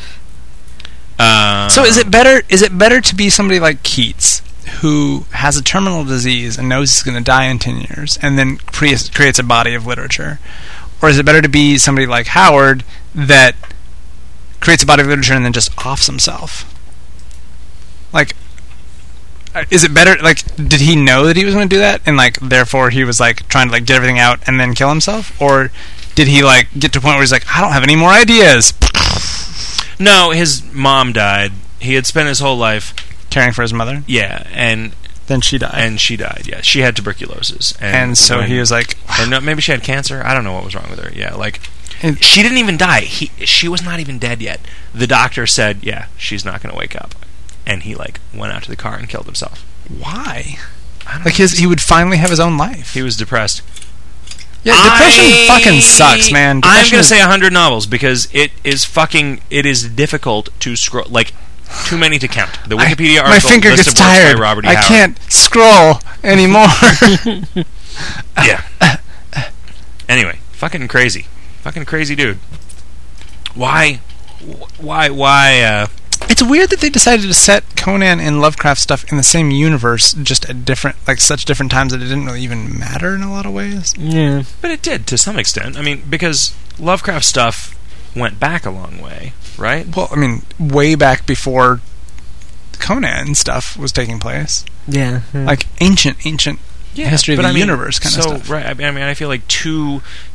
Uh, So is it better? Is it better to be somebody like Keats, who has a terminal disease and knows he's going to die in ten years, and then creates creates a body of literature, or is it better to be somebody like Howard that creates a body of literature and then just offs himself? Like, uh, is it better? Like, did he know that he was going to do that, and like therefore he was like trying to like get everything out and then kill himself, or did he like get to a point where he's like, I don't have any more ideas? No, his mom died. He had spent his whole life Caring for his mother, yeah, and then she died, and she died. Yeah, she had tuberculosis, and, and so when- he was like, and no, maybe she had cancer. I don't know what was wrong with her. Yeah, like And- she didn't even die. He she was not even dead yet. The doctor said, yeah, she's not going to wake up, and he like went out to the car and killed himself. why? I don't Like know. his, he would finally have his own life. He was depressed. Yeah, depression I- fucking sucks, man. I'm Depression going to is- say a hundred novels because it is fucking. It is difficult to scroll. Like too many to count. The I- Wikipedia my article. finger list gets of works tired. By Robert E. I Howard. can't scroll anymore. Yeah. Anyway, fucking crazy, fucking crazy dude. Why, why, why? Uh, It's weird that they decided to set Conan and Lovecraft stuff in the same universe, just at different, like such different times that it didn't really even matter in a lot of ways. Yeah. but it did to some extent. I mean, because Lovecraft stuff went back a long way, right? Well, I mean, way back before Conan stuff was taking place, Yeah. yeah. like ancient, ancient history of but the I mean, universe kind so, of stuff. Right. I mean, I mean, I feel like two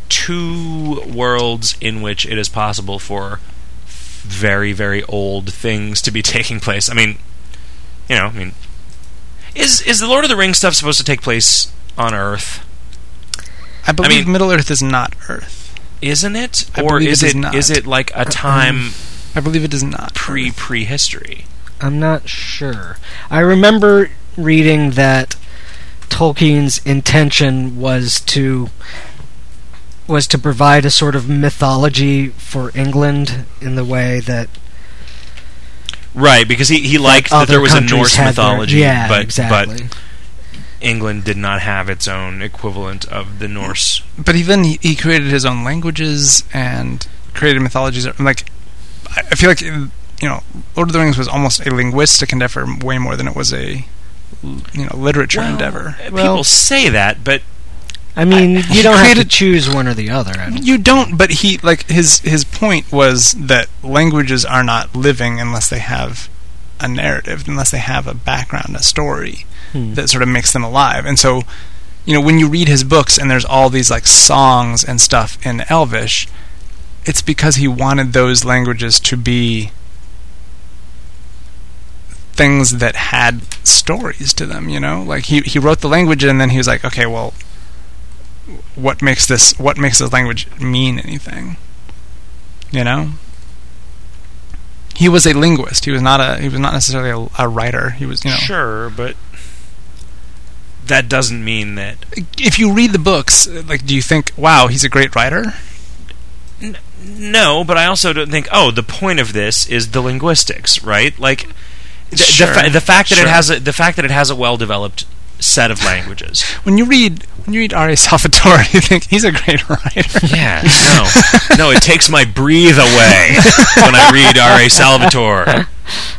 two worlds in which it is possible for very, very old things to be taking place. I mean, you know, I mean, is is the Lord of the Rings stuff supposed to take place on Earth? I believe I mean, Middle Earth is not Earth. Isn't it? I Or believe is it is it not. is it like a time I believe it is not pre Earth. prehistory? I'm not sure. I remember reading that Tolkien's intention was to was to provide a sort of mythology for England in the way that Right, because he, he liked that other there was a countries Norse had their- mythology, yeah, but exactly. but England did not have its own equivalent of the Norse. But even he, he created his own languages and created mythologies. Like, I I feel like, you know, Lord of the Rings was almost a linguistic endeavor way more than it was a, you know, literature Well, endeavor. uh, Well- people say that, but I mean, I- you don't have to created- choose one or the other. I don't You don't, but he, like, his his point was that languages are not living unless they have a narrative, unless they have a background, a story Hmm. that sort of makes them alive. And so, you know, when you read his books and there's all these, like, songs and stuff in Elvish, it's because he wanted those languages to be things that had stories to them, you know? Like, he, he wrote the language and then he was like, okay, well, what makes this what makes this language mean anything, you know? He was a linguist. He was not a he was not necessarily a, a writer. He was, you know, sure, but that doesn't mean that. if you read the books, like, do you think, wow, he's a great writer? N- no, but I also don't think. Oh, the point of this is the linguistics, right? Like the, Sure, the, fa- the fact that sure. it has a, the fact that it has a well developed set of languages. When you read when you read R A Salvatore, you think he's a great writer. Yeah, no, no, it takes my breathe away when I read R A Salvatore.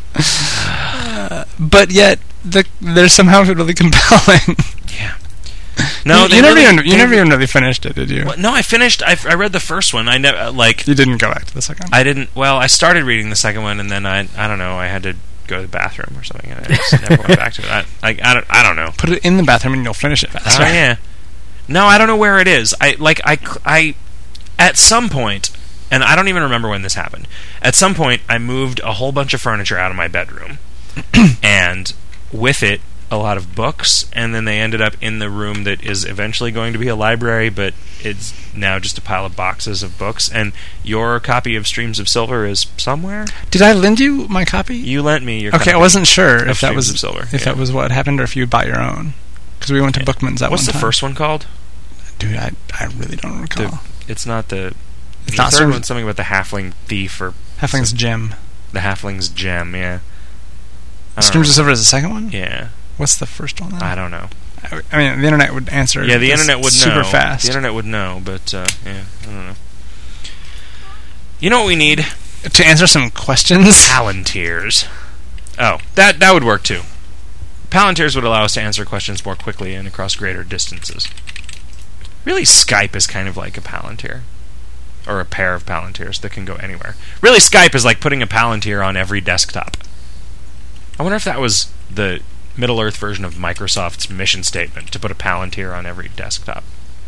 But yet the, they're somehow really compelling. Yeah. No, you, they you never really- even you they never re- even really finished it, did you? Well, no, I finished. I, I read the first one. I never like. You didn't go back to the second. I didn't. Well, I started reading the second one, and then I I don't know. I had to go to the bathroom or something, and I just never went back to it. I, I, I don't I don't know. Put it in the bathroom and you'll finish it faster. Oh yeah. No, I don't know where it is. I like I I at some point, and I don't even remember when this happened. At some point, I moved a whole bunch of furniture out of my bedroom, and with it, a lot of books. And then they ended up in the room that is eventually going to be a library, but it's now just a pile of boxes of books. And your copy of Streams of Silver is somewhere. Did I lend you my copy? You lent me your. Okay, copy I wasn't sure of if that Streams was of Silver. if yeah. that was what happened or if you bought your own. Because we went to Yeah. Bookman's at What's one the time. first one called? Dude, I I really don't recall. The- It's not the. It's the not third Streams- one's something about the halfling thief or Halfling's Gem. the halfling's gem. Yeah. I don't Streams know. of Silver is the second one? Yeah, What's the first one then? I don't know. I, I mean, the internet would answer. Yeah, the this internet would super know. fast. The internet would know, but uh, yeah, I don't know. You know what we need? To answer some questions. Palantirs. Oh, that that would work too. Palantirs would allow us to answer questions more quickly and across greater distances. Really, Skype is kind of like a Palantir. Or a pair of Palantirs that can go anywhere. Really, Skype is like putting a Palantir on every desktop. I wonder if that was the Middle-earth version of Microsoft's mission statement, to put a Palantir on every desktop.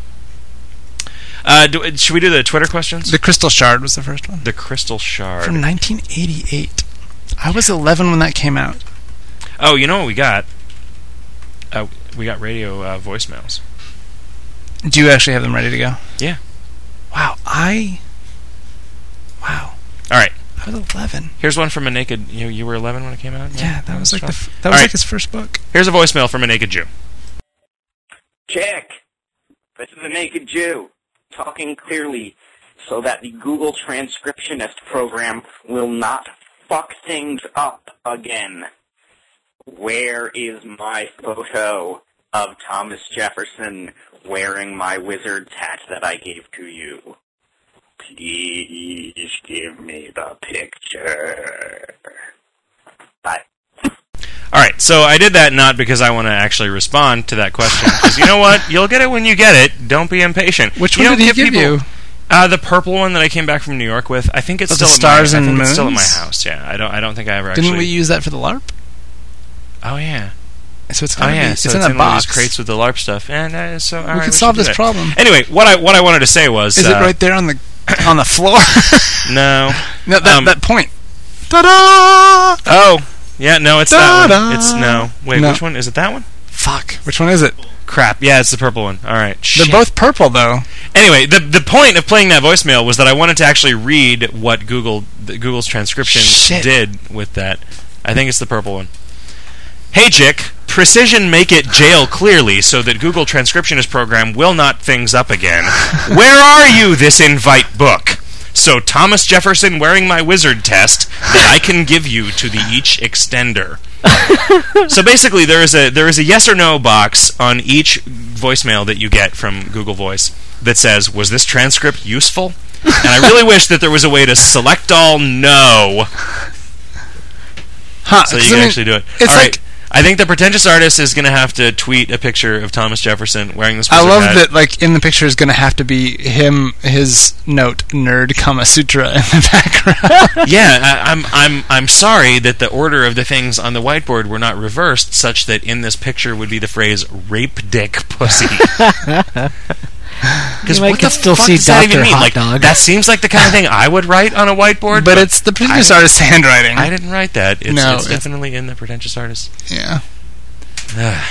Uh, do, should we do the Twitter questions? The Crystal Shard was the first one. The Crystal Shard. From nineteen eighty-eight. I was eleven when that came out. Oh, you know what we got? Uh, we got radio uh, voicemails. Do you actually have them ready to go? Yeah. Wow, I... Wow. All right. I was eleven. Here's one from a naked. You you were eleven when it came out. Yeah, that was like the strong. f- that All was right. like his first book. Here's a voicemail from a naked Jew. Check. This is a naked Jew, talking clearly so that the Google Transcriptionist program will not fuck things up again. Where is my photo of Thomas Jefferson wearing my wizard's hat that I gave to you? Please give me the picture. Bye. All right, so I did that not because I want to actually respond to that question, because you know what? You'll get it when you get it. Don't be impatient. Which you one don't did he give people- you? Uh, the purple one that I came back from New York with. I think it's Oh, the still Stars at my, I and think it's still at my Moons? house. Yeah, I don't. I don't think I ever actually. Didn't we use that for the LARP? Oh yeah. So it's Oh gotta yeah, be, so it's, it's in in a one of box. these crates with the LARP stuff, and uh, so all we right, can we solve should do this that. problem. Anyway, what I what I wanted to say was, Is uh, it right there on the on the floor? No, no, that um, that point. Ta-da! Oh, yeah, no, it's that Da-da! one. It's no. Wait, No. which one is it? That one? Fuck. Which one is it? Crap. Yeah, it's the purple one. All right. They're Shit. both purple though. Anyway, the the point of playing that voicemail was that I wanted to actually read what Google the, Google's transcription Shit. did with that. I think it's the purple one. Hey, Jick. Precision make it jail clearly so that Google Transcriptionist program will not things up again. Where are you, this invite book? So Thomas Jefferson wearing my wizard test that I can give you to the each extender. So basically, there is a there is a yes or no box on each voicemail that you get from Google Voice that says, "Was this transcript useful?" And I really wish that there was a way to select all no, Huh. so you 'cause can I mean, actually do it. It's All right. like I think the pretentious artist is going to have to tweet a picture of Thomas Jefferson wearing this. I wizard love hat. that. Like in the picture is going to have to be him, his note, nerd, Kama Sutra in the background. Yeah, I, I'm I'm I'm sorry that the order of the things on the whiteboard were not reversed, such that in this picture would be the phrase "rape dick pussy." Because You might what could the still fuck see does that even Doctor mean? Hot Like Dog. that seems like the kind of thing I would write on a whiteboard. But it's the pretentious I- artist's handwriting. I didn't write that. It's, No, it's it's- definitely in the pretentious artist. yeah. Ugh.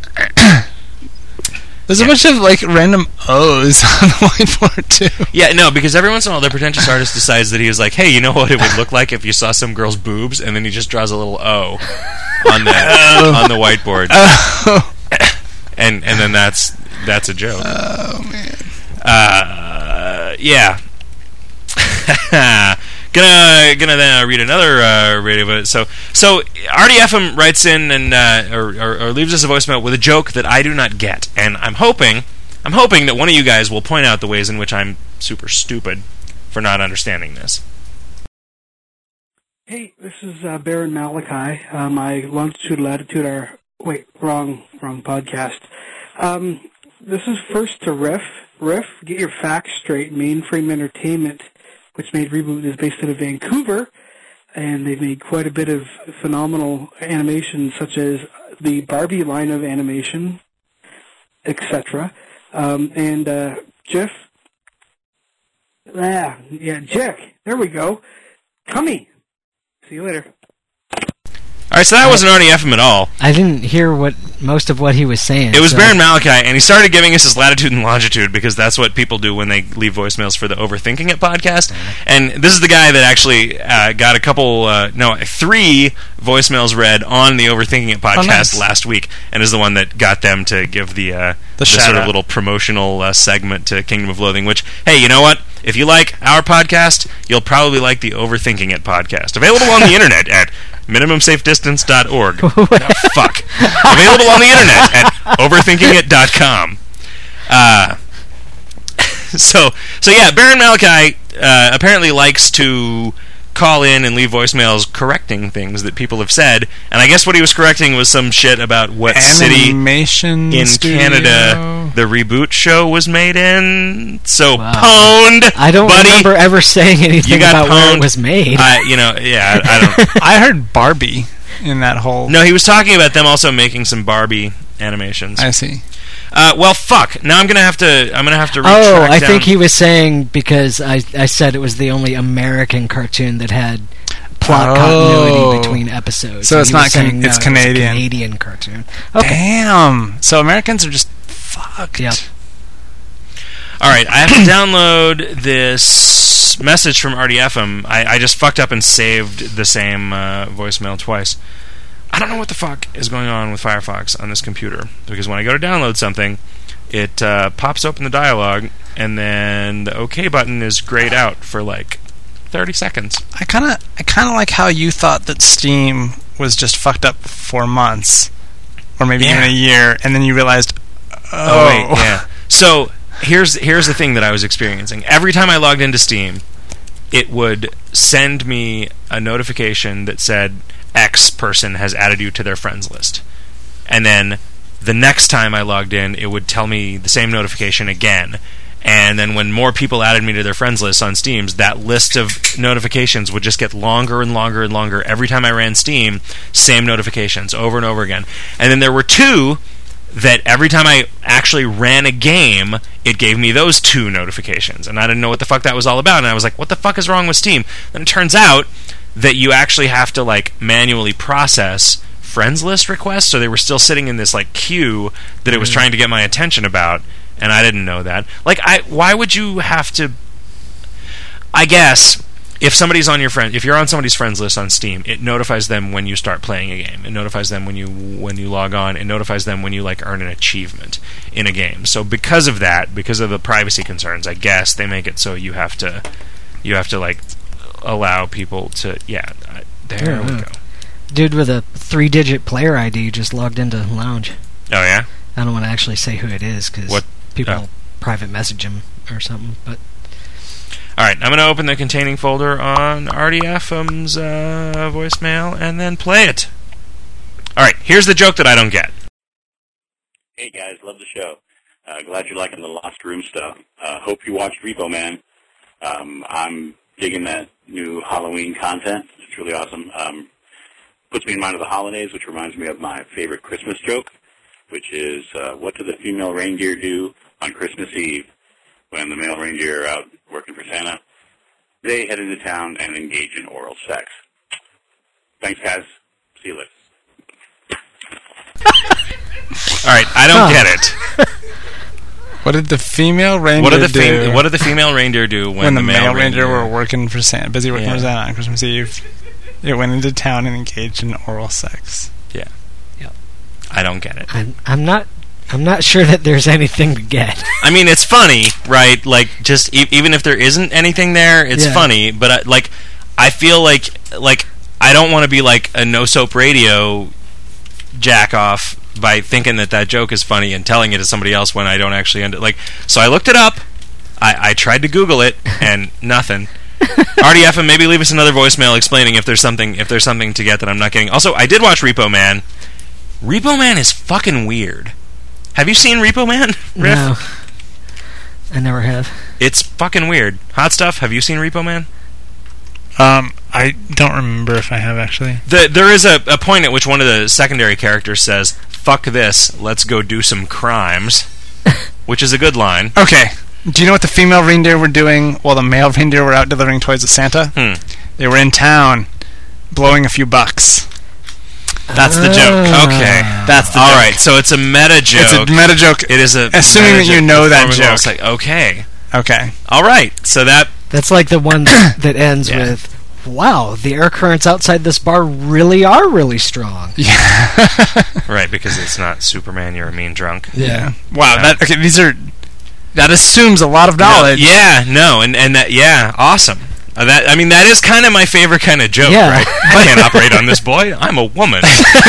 There's Yeah. a bunch of like random O's on the whiteboard too. Yeah, no, because every once in a while the pretentious artist decides that he is like, hey, you know what it would look like if you saw some girl's boobs, and then he just draws a little O on the on the whiteboard, Oh, and and then that's that's a joke. oh man. Uh, yeah. gonna gonna then uh, read another uh, radio vote. So so R D F M writes in and uh, or, or, or leaves us a voicemail with a joke that I do not get, and I'm hoping I'm hoping that one of you guys will point out the ways in which I'm super stupid for not understanding this. Hey, this is uh, Baron Malachi. Uh, my longitude latitude are wait wrong wrong podcast. Um, this is first to Riff. Riff, get your facts straight. Mainframe Entertainment, which made Reboot, is based out of Vancouver, and they've made quite a bit of phenomenal animation, such as the Barbie line of animation, et cetera. Um, and uh, Jeff, ah, yeah, Jack. There we go. Cummy. See you later. All right, so that wasn't R D F M at all. I didn't hear what most of what he was saying. It was so- Baron Malachi, and he started giving us his latitude and longitude because that's what people do when they leave voicemails for the Overthinking It podcast. And this is the guy that actually uh, got a couple, uh, no, three voicemails read on the Overthinking It podcast nice. last week, and is the one that got them to give the, uh, The sort of shout-out. little promotional uh, segment to Kingdom of Loathing. Which, hey, you know what? If you like our podcast, you'll probably like the Overthinking It podcast. Available on the internet at minimum safe distance dot org. No, fuck. Available on the internet at overthinking it dot com. Uh, so, so yeah, Baron Malachi uh, apparently likes to call in and leave voicemails correcting things that people have said, and I guess what he was correcting was some shit about what city Animation in studio. Canada the reboot show was made in. So Wow. pwned, I don't buddy. remember ever saying anything You got about where pwned. it was made. I, you know, yeah, I, I don't. I heard Barbie in that whole. No, he was talking about them also making some Barbie animations. I see. Uh, well, fuck. Now I'm gonna have to. I'm gonna have to. oh, retrack I down- think he was saying because I I said it was the only American cartoon that had plot Oh. continuity between episodes. So And it's he was not can- saying, no, it's it was a Canadian. Canadian cartoon. Okay. Damn. So Americans are just fucked. Yep. All right, I have to download this message from R D F M. I, I just fucked up and saved the same uh, voicemail twice. I don't know what the fuck is going on with Firefox on this computer, because when I go to download something, it uh, pops open the dialogue, and then the OK button is grayed out for like thirty seconds. I kind of, I kind of like how you thought that Steam was just fucked up for months, or maybe Yeah. even a year, and then you realized, oh, Oh, wait, yeah. So here's here's the thing that I was experiencing. Every time I logged into Steam, it would send me a notification that said X person has added you to their friends list. And then the next time I logged in, it would tell me the same notification again. And then when more people added me to their friends list on Steam, that list of notifications would just get longer and longer and longer. Every time I ran Steam, same notifications over and over again. And then there were two that every time I actually ran a game, it gave me those two notifications. And I didn't know what the fuck that was all about. And I was like, what the fuck is wrong with Steam? And it turns out that you actually have to like manually process friends list requests, so they were still sitting in this like queue that it was trying to get my attention about. And I didn't know that. Like, I why would you have to... I guess, if somebody's on your friend... If you're on somebody's friends list on Steam, it notifies them when you start playing a game. It notifies them when you when you log on. It notifies them when you, like, earn an achievement in a game. So because of that, because of the privacy concerns, I guess, they make it so you have to... You have to, like, allow people to... Yeah, uh, there Yeah, we yeah. go. Dude with a three-digit player I D just logged into Lounge. Oh, yeah? I don't want to actually say who it is, because What? people Oh. private message him or something, but... Alright, I'm going to open the containing folder on R D F M's uh, voicemail and then play it. Alright, here's the joke that I don't get. Hey guys, love the show. Uh, glad you're liking the Lost Room stuff. Uh, hope you watched Repo Man. Um, I'm digging that new Halloween content. It's really awesome. Um, puts me in mind of the holidays, which reminds me of my favorite Christmas joke, which is, uh, what do the female reindeer do on Christmas Eve when the male reindeer are out working for Santa? They head into town and engage in oral sex. Thanks, guys. See you later. All right, I don't Huh. get it. What did the female reindeer What do the do fem- what do the female reindeer do when, when the, male, reindeer reindeer were working for Santa, busy working Yeah. for Santa on Christmas Eve? It went into town and engaged in oral sex. Yeah. Yep. I don't get it. I'm, I'm not... I'm not sure that there's anything to get. I mean, it's funny, right? Like, just e- even if there isn't anything there, it's Yeah. funny. But I, like, I feel like like I don't want to be like a no soap radio jack off by thinking that that joke is funny and telling it to somebody else when I don't actually end it. Like, so I looked it up. I, I tried to Google it and nothing. R D F and maybe leave us another voicemail explaining if there's something if there's something to get that I'm not getting. Also, I did watch Repo Man. Repo Man is fucking weird. Have you seen Repo Man, Riff? No. I never have. It's fucking weird. Hot Stuff, have you seen Repo Man? Um, I don't remember if I have actually. The, there is a, a point at which one of the secondary characters says, fuck this, let's go do some crimes, which is a good line. Okay. Do you know what the female reindeer were doing while the male reindeer were out delivering toys to Santa? Hmm. They were in town, blowing a few bucks. That's the joke. Ah. Okay. That's the All joke. right, so it's a meta joke. It's a meta joke. It is a Assuming meta that you joke know that performing well. joke. It's like, okay. Okay. All right, so that... That's like the one that, that ends Yeah. with, wow, the air currents outside this bar really are really strong. Right, because it's not Superman, you're a mean drunk. Yeah. Wow. Yeah. That okay. These are. That assumes a lot of knowledge. No, yeah, no, and, and that, yeah, awesome. Uh, that I mean, that is kind of my favorite kind of joke, Yeah. right? I can't operate on this boy. I'm a woman.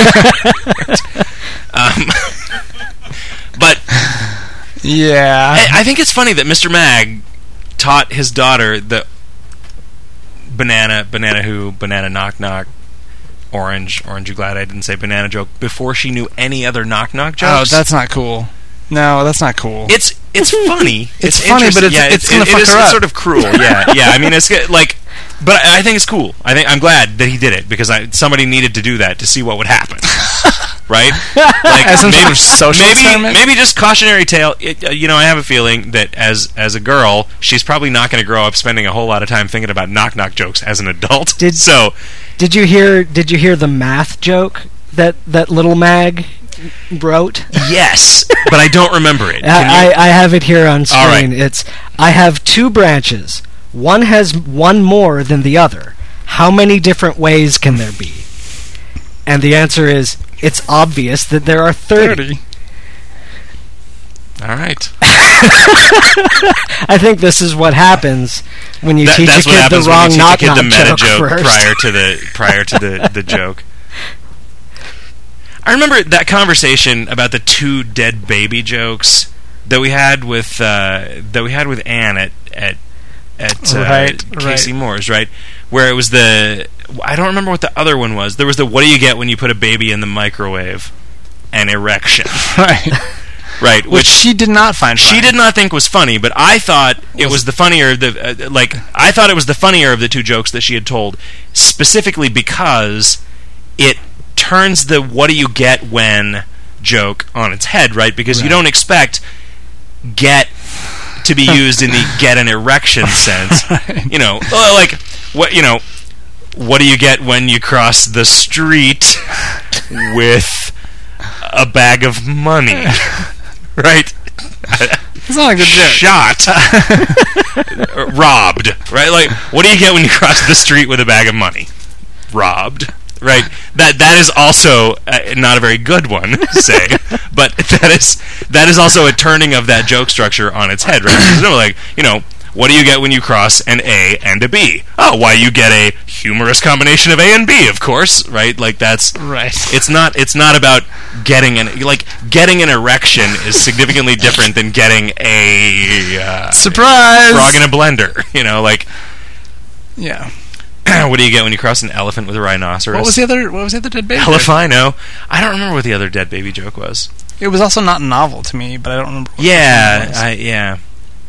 um, but Yeah. I, I think it's funny that Mister Mag taught his daughter the banana, banana who, banana knock knock, orange, orange you glad I didn't say banana joke before she knew any other knock knock Oh, jokes. that's not cool. No, that's not cool. It's it's funny. It's funny, but interesting. it's- yeah, it's it- gonna it fuck is- her it's up. sort of cruel. Yeah, yeah. I mean, it's good, like, but I I think it's cool. I think I'm glad that he did it because I, somebody needed to do that to see what would happen. Right? Like, As some maybe, sort of social maybe, experiment? maybe just cautionary tale. It, uh, you know, I have a feeling that as as a girl, she's probably not going to grow up spending a whole lot of time thinking about knock knock jokes as an adult. Did- so? Did you hear Did you hear the math joke that, that Little Mag wrote? Yes, but I don't remember it. Can I, you- I, I have it here on screen. All right. It's I have two branches. One has one more than the other. How many different ways can there be? And the answer is, it's obvious that there are thirty. thirty. All right. I think this is what happens when you That- teach a that's what kid the happens when wrong you teach a knock kid knock the meta joke, joke first. prior to the prior to the, the joke. I remember that conversation about the two dead baby jokes that we had with uh, that we had with Ann at at at uh, Right, Casey right. Moore's, right? Where it was the I don't remember what the other one was. There was the what do you get when you put a baby in the microwave? An erection. Right. right? Which, which she did not find funny. She did not think was funny, but I thought it was, was the funnier the uh, like I thought it was the funnier of the two jokes that she had told, specifically because it turns the "what do you get when" joke on its head, right? Because right. you don't expect "get" to be used in the "get an erection" sense. Right. You know, like what you know, what do you get when you cross the street with a bag of money? Right? It's not a good joke. Shot. Robbed. Right? Like, what do you get when you cross the street with a bag of money? Robbed. Right? That that is also uh, not a very good one, say, but that is that is also a turning of that joke structure on its head, right? Because, you know, like, you know, what do you get when you cross an A and a B? Oh, why, you get a humorous combination of A and B, of course, right? Like, that's right. It's not. It's not about getting an like getting an erection is significantly different than getting a uh, surprise frog in a blender. You know, like yeah. What do you get when you cross an elephant with a rhinoceros? What was the other? What was the other dead baby? Hell if I know. I don't remember what the other dead baby joke was. It was also not novel to me, but I don't remember. What yeah, I yeah,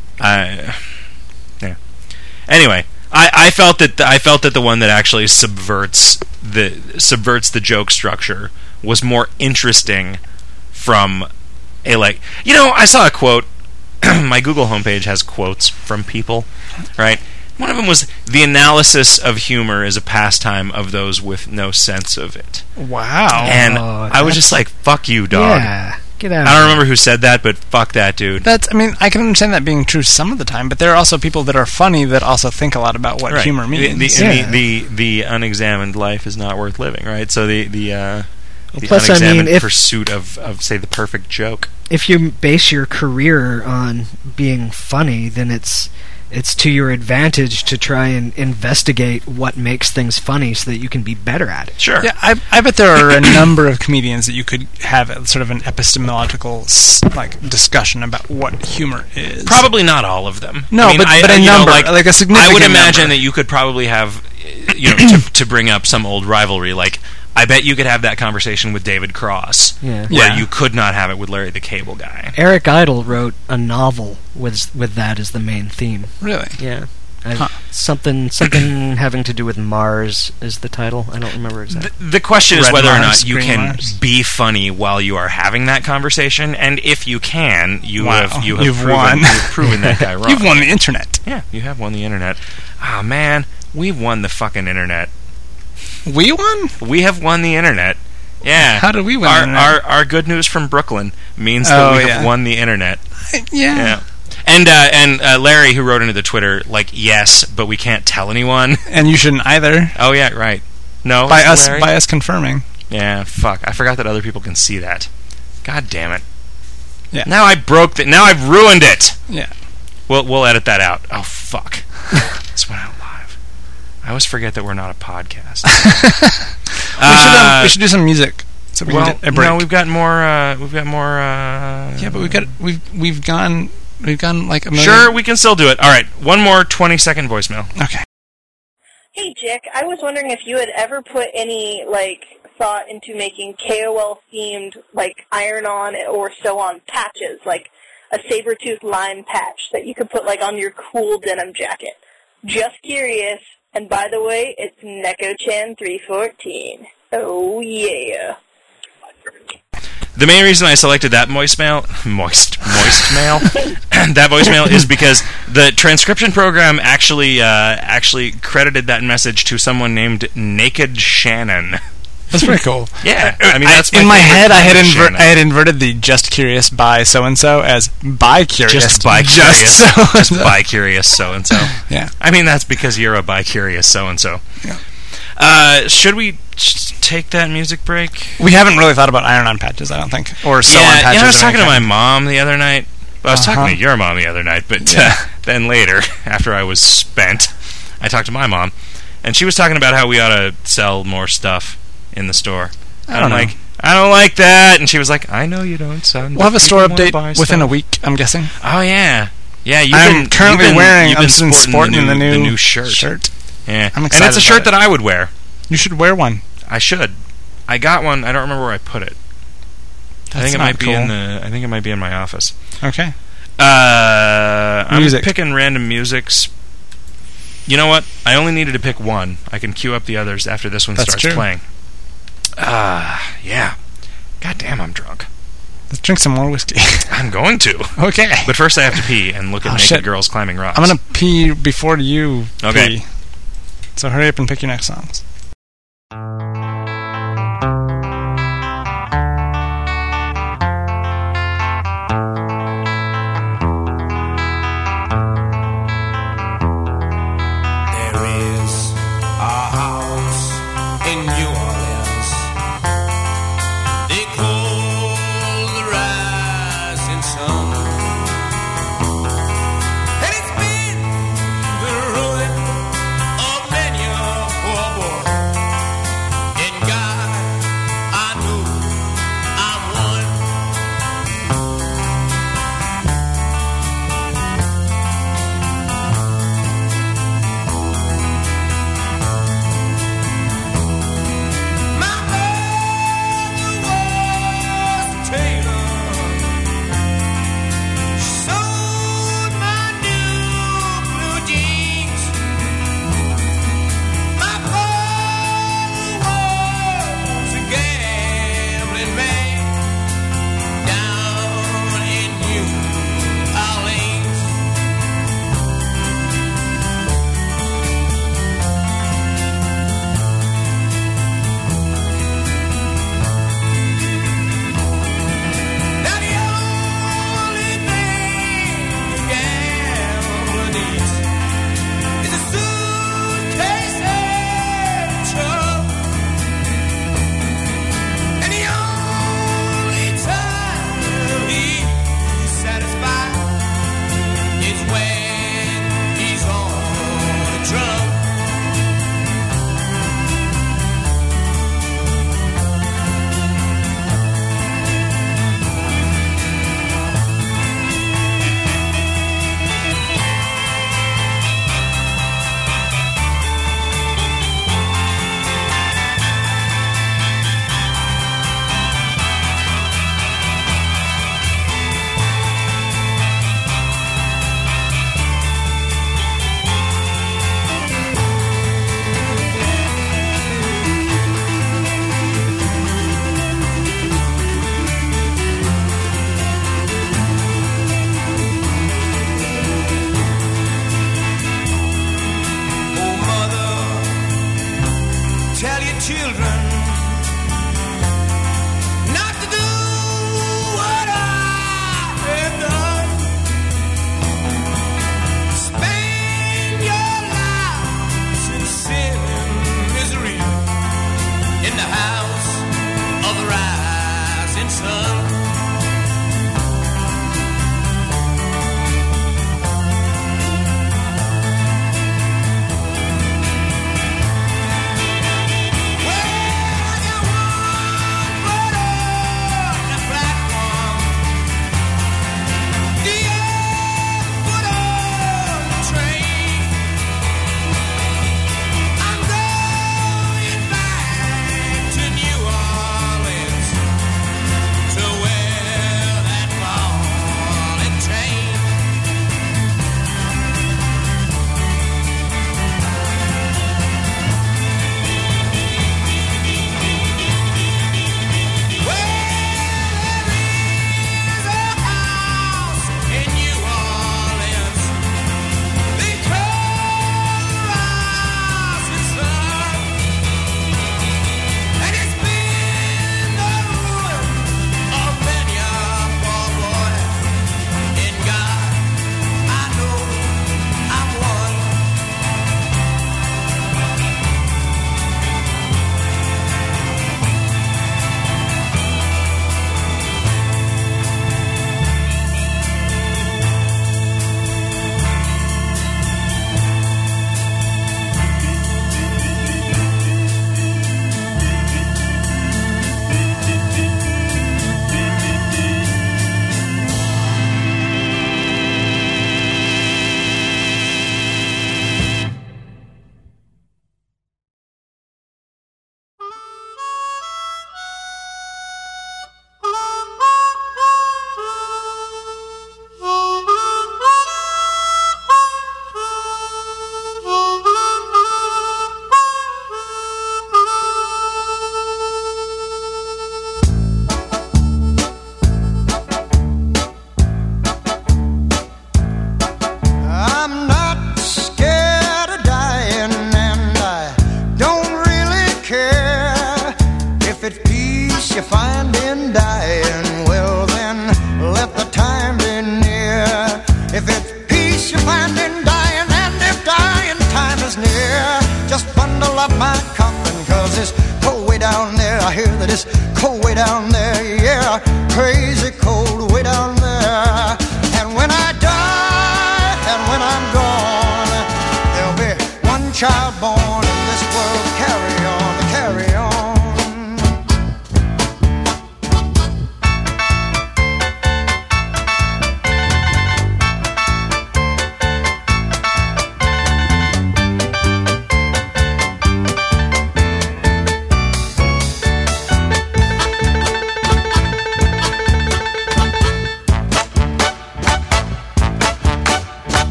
I. Yeah. Anyway, I, I felt that the, I felt that the one that actually subverts the subverts the joke structure was more interesting from a like you know I saw a quote. My Google homepage has quotes from people, right? One of them was, "The analysis of humor is a pastime of those with no sense of it." Wow. And oh, I was just like, "Fuck you, dog." Yeah. Get out. I don't remember who said that, but fuck that dude. That's. I mean, I can understand that being true some of the time, but there are also people that are funny that also think a lot about what right. humor means. The the, yeah. the, the the unexamined life is not worth living, right? So the the, uh, well, the plus, unexamined I mean, if, pursuit of, of say the perfect joke. If you base your career on being funny, then it's it's to your advantage to try and investigate what makes things funny so that you can be better at it. Sure. Yeah, I, I bet there are a number of comedians that you could have a, sort of an epistemological like discussion about what humor is. Probably not all of them. No, I mean, but, I, but a you number, know, like, like a significant I would imagine number. that you could probably have, you know, to, to bring up some old rivalry, like, I bet you could have that conversation with David Cross, Yeah. where Yeah. you could not have it with Larry the Cable Guy. Eric Idle wrote a novel with with that as the main theme. Really? Yeah. I, Huh. Something something having to do with Mars is the title. I don't remember exactly. The, the question is Red whether or Mars, not you Green can Mars. be funny while you are having that conversation, and if you can, you Wow. have you have You've proven, won. you've proven that guy wrong. You've won the internet. Yeah, you have won the internet. Ah, man, we've won the fucking internet. We won? We have won the internet. Yeah. How did we win Our, the internet? our our good news from Brooklyn means that Oh, we have yeah. won the internet. Yeah. Yeah. And uh, and uh, Larry, who wrote into the Twitter, like, yes, but we can't tell anyone. And you shouldn't either. Oh yeah, right. No, By it's us, Larry? by us confirming. Yeah, fuck. I forgot that other people can see that. God damn it. Yeah. Now I broke the. Now I've ruined it. Yeah. We'll we'll edit that out. Oh fuck. This went out live. I always forget that we're not a podcast. we, should, um, we should do some music. So we well, can get a break. no, we've got more. Uh, we've got more. Uh, yeah, but we've got we've we've gone we've gone like a million. Sure, we can still do it. All right, one more twenty-second voicemail. Okay. Hey, Jick, I was wondering if you had ever put any, like, thought into making K O L-themed, like, iron-on or sew-on patches, like a saber-tooth line patch that you could put, like, on your cool denim jacket. Just curious, and by the way, it's Neko-chan three fourteen. Oh, yeah. The main reason I selected that voicemail, moist, moist mail, that voicemail is because the transcription program actually, uh, actually credited that message to someone named Naked Shannon. That's pretty cool. Yeah, I mean that's I, in my favorite head. I had Naked inver- Shannon. I had inverted the "just curious" by so and so as "by curious." Just bi Just curious, so just bi curious so and so. Yeah. I mean that's because you're a bi curious so and so. Yeah. Uh, should we sh- take that music break? We haven't really thought about iron-on patches, I don't think, or sew-on yeah, patches. you know, I was or talking to my anything. mom the other night. Well, I was Uh-huh. talking to your mom the other night, but Yeah. uh, then later, after I was spent, I talked to my mom, and she was talking about how we ought to sell more stuff in the store. I And don't I'm know. like, I don't like that, and she was like, I know you don't, son. We'll have a store People wanna update buy within stuff. a week, I'm guessing. Oh yeah, yeah. You've I'm been, currently you've been, wearing. You've I'm been sporting, sporting the new, the new shirt. shirt. Yeah, I'm and excited it's a about shirt it. that I would wear. You should wear one. I should. I got one. I don't remember where I put it. I think it not might be cool. in the. I think it might be in my office. Okay. Uh, I'm Music. picking random musics. You know what? I only needed to pick one. I can queue up the others after this one That's starts true. playing. Ah, uh, yeah. God damn, I'm drunk. Let's drink some more whiskey. I'm going to. Okay. But first I have to pee and look at Oh, naked shit. girls climbing rocks. I'm gonna pee before you Okay. pee. So hurry up and pick your next songs. There is a house in New Orleans. They call the rising sun. And it's been the ruin of many a poor boy. And God, I know I'm one. My mother was a tailor,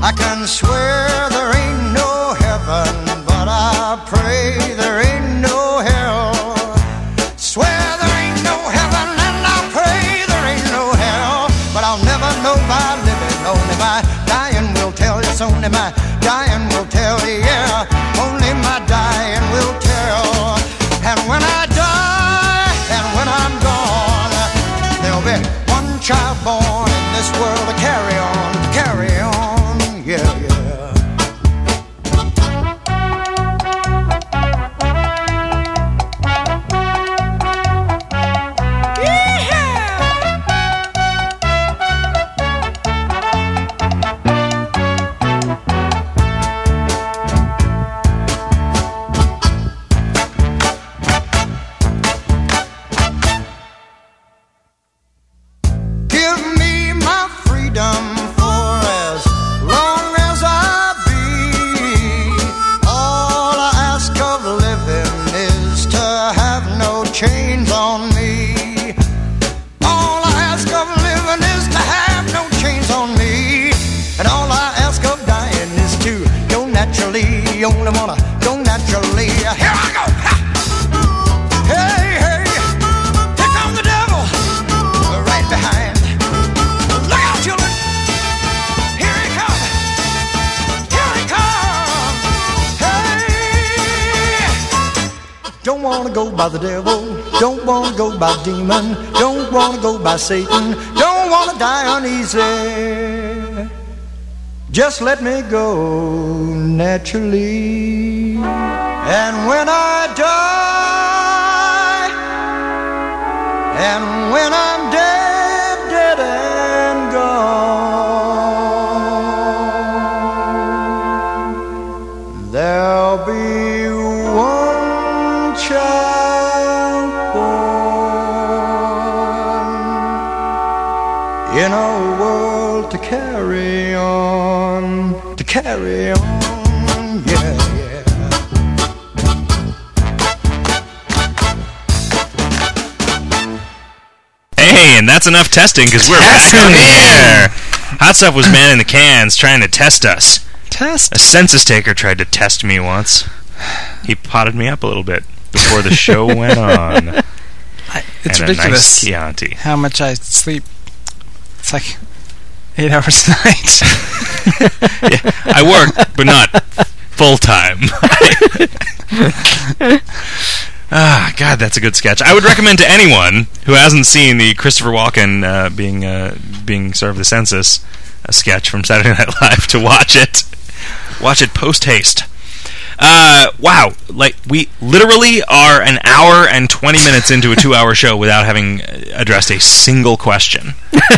I can swear there ain't no heaven, but I pray there ain't no hell. Swear there ain't no heaven, and I pray there ain't no hell. But I'll never know by living, only my dying will tell. It's only my dying will tell, yeah. Only my dying will tell. And when I die, and when I'm gone, there'll be one child born in this world to carry on, to carry on, yeah, yeah. Chains on me. All I ask of living is to have no chains on me. And all I ask of dying is to go naturally. You only wanna go naturally. Here I go! Ha! Hey, hey! Here comes the devil! Right behind. Look out, children! Here he comes! Here he comes! Hey! Don't wanna go by the devil. Don't wanna go by demon, don't wanna go by Satan, don't wanna die uneasy. Just let me go naturally. And when I die, and when I'm dead, dead and gone, there'll be one child in a world to carry on, to carry on, yeah, yeah. Hey, and that's enough testing because we're back on the air. Hot Stuff was manning the cans trying to test us. Test? A census taker tried to test me once. He potted me up a little bit before the show went on. I, it's and ridiculous a nice Chianti. how much I sleep. It's like eight hours a night. Yeah, I work, but not full time. Ah, God, that's a good sketch. I would recommend to anyone who hasn't seen the Christopher Walken uh, being uh, being served the census a sketch from Saturday Night Live to watch it. Watch it post haste. Uh, wow, like we literally are an hour and twenty minutes into a two-hour show without having addressed a single question.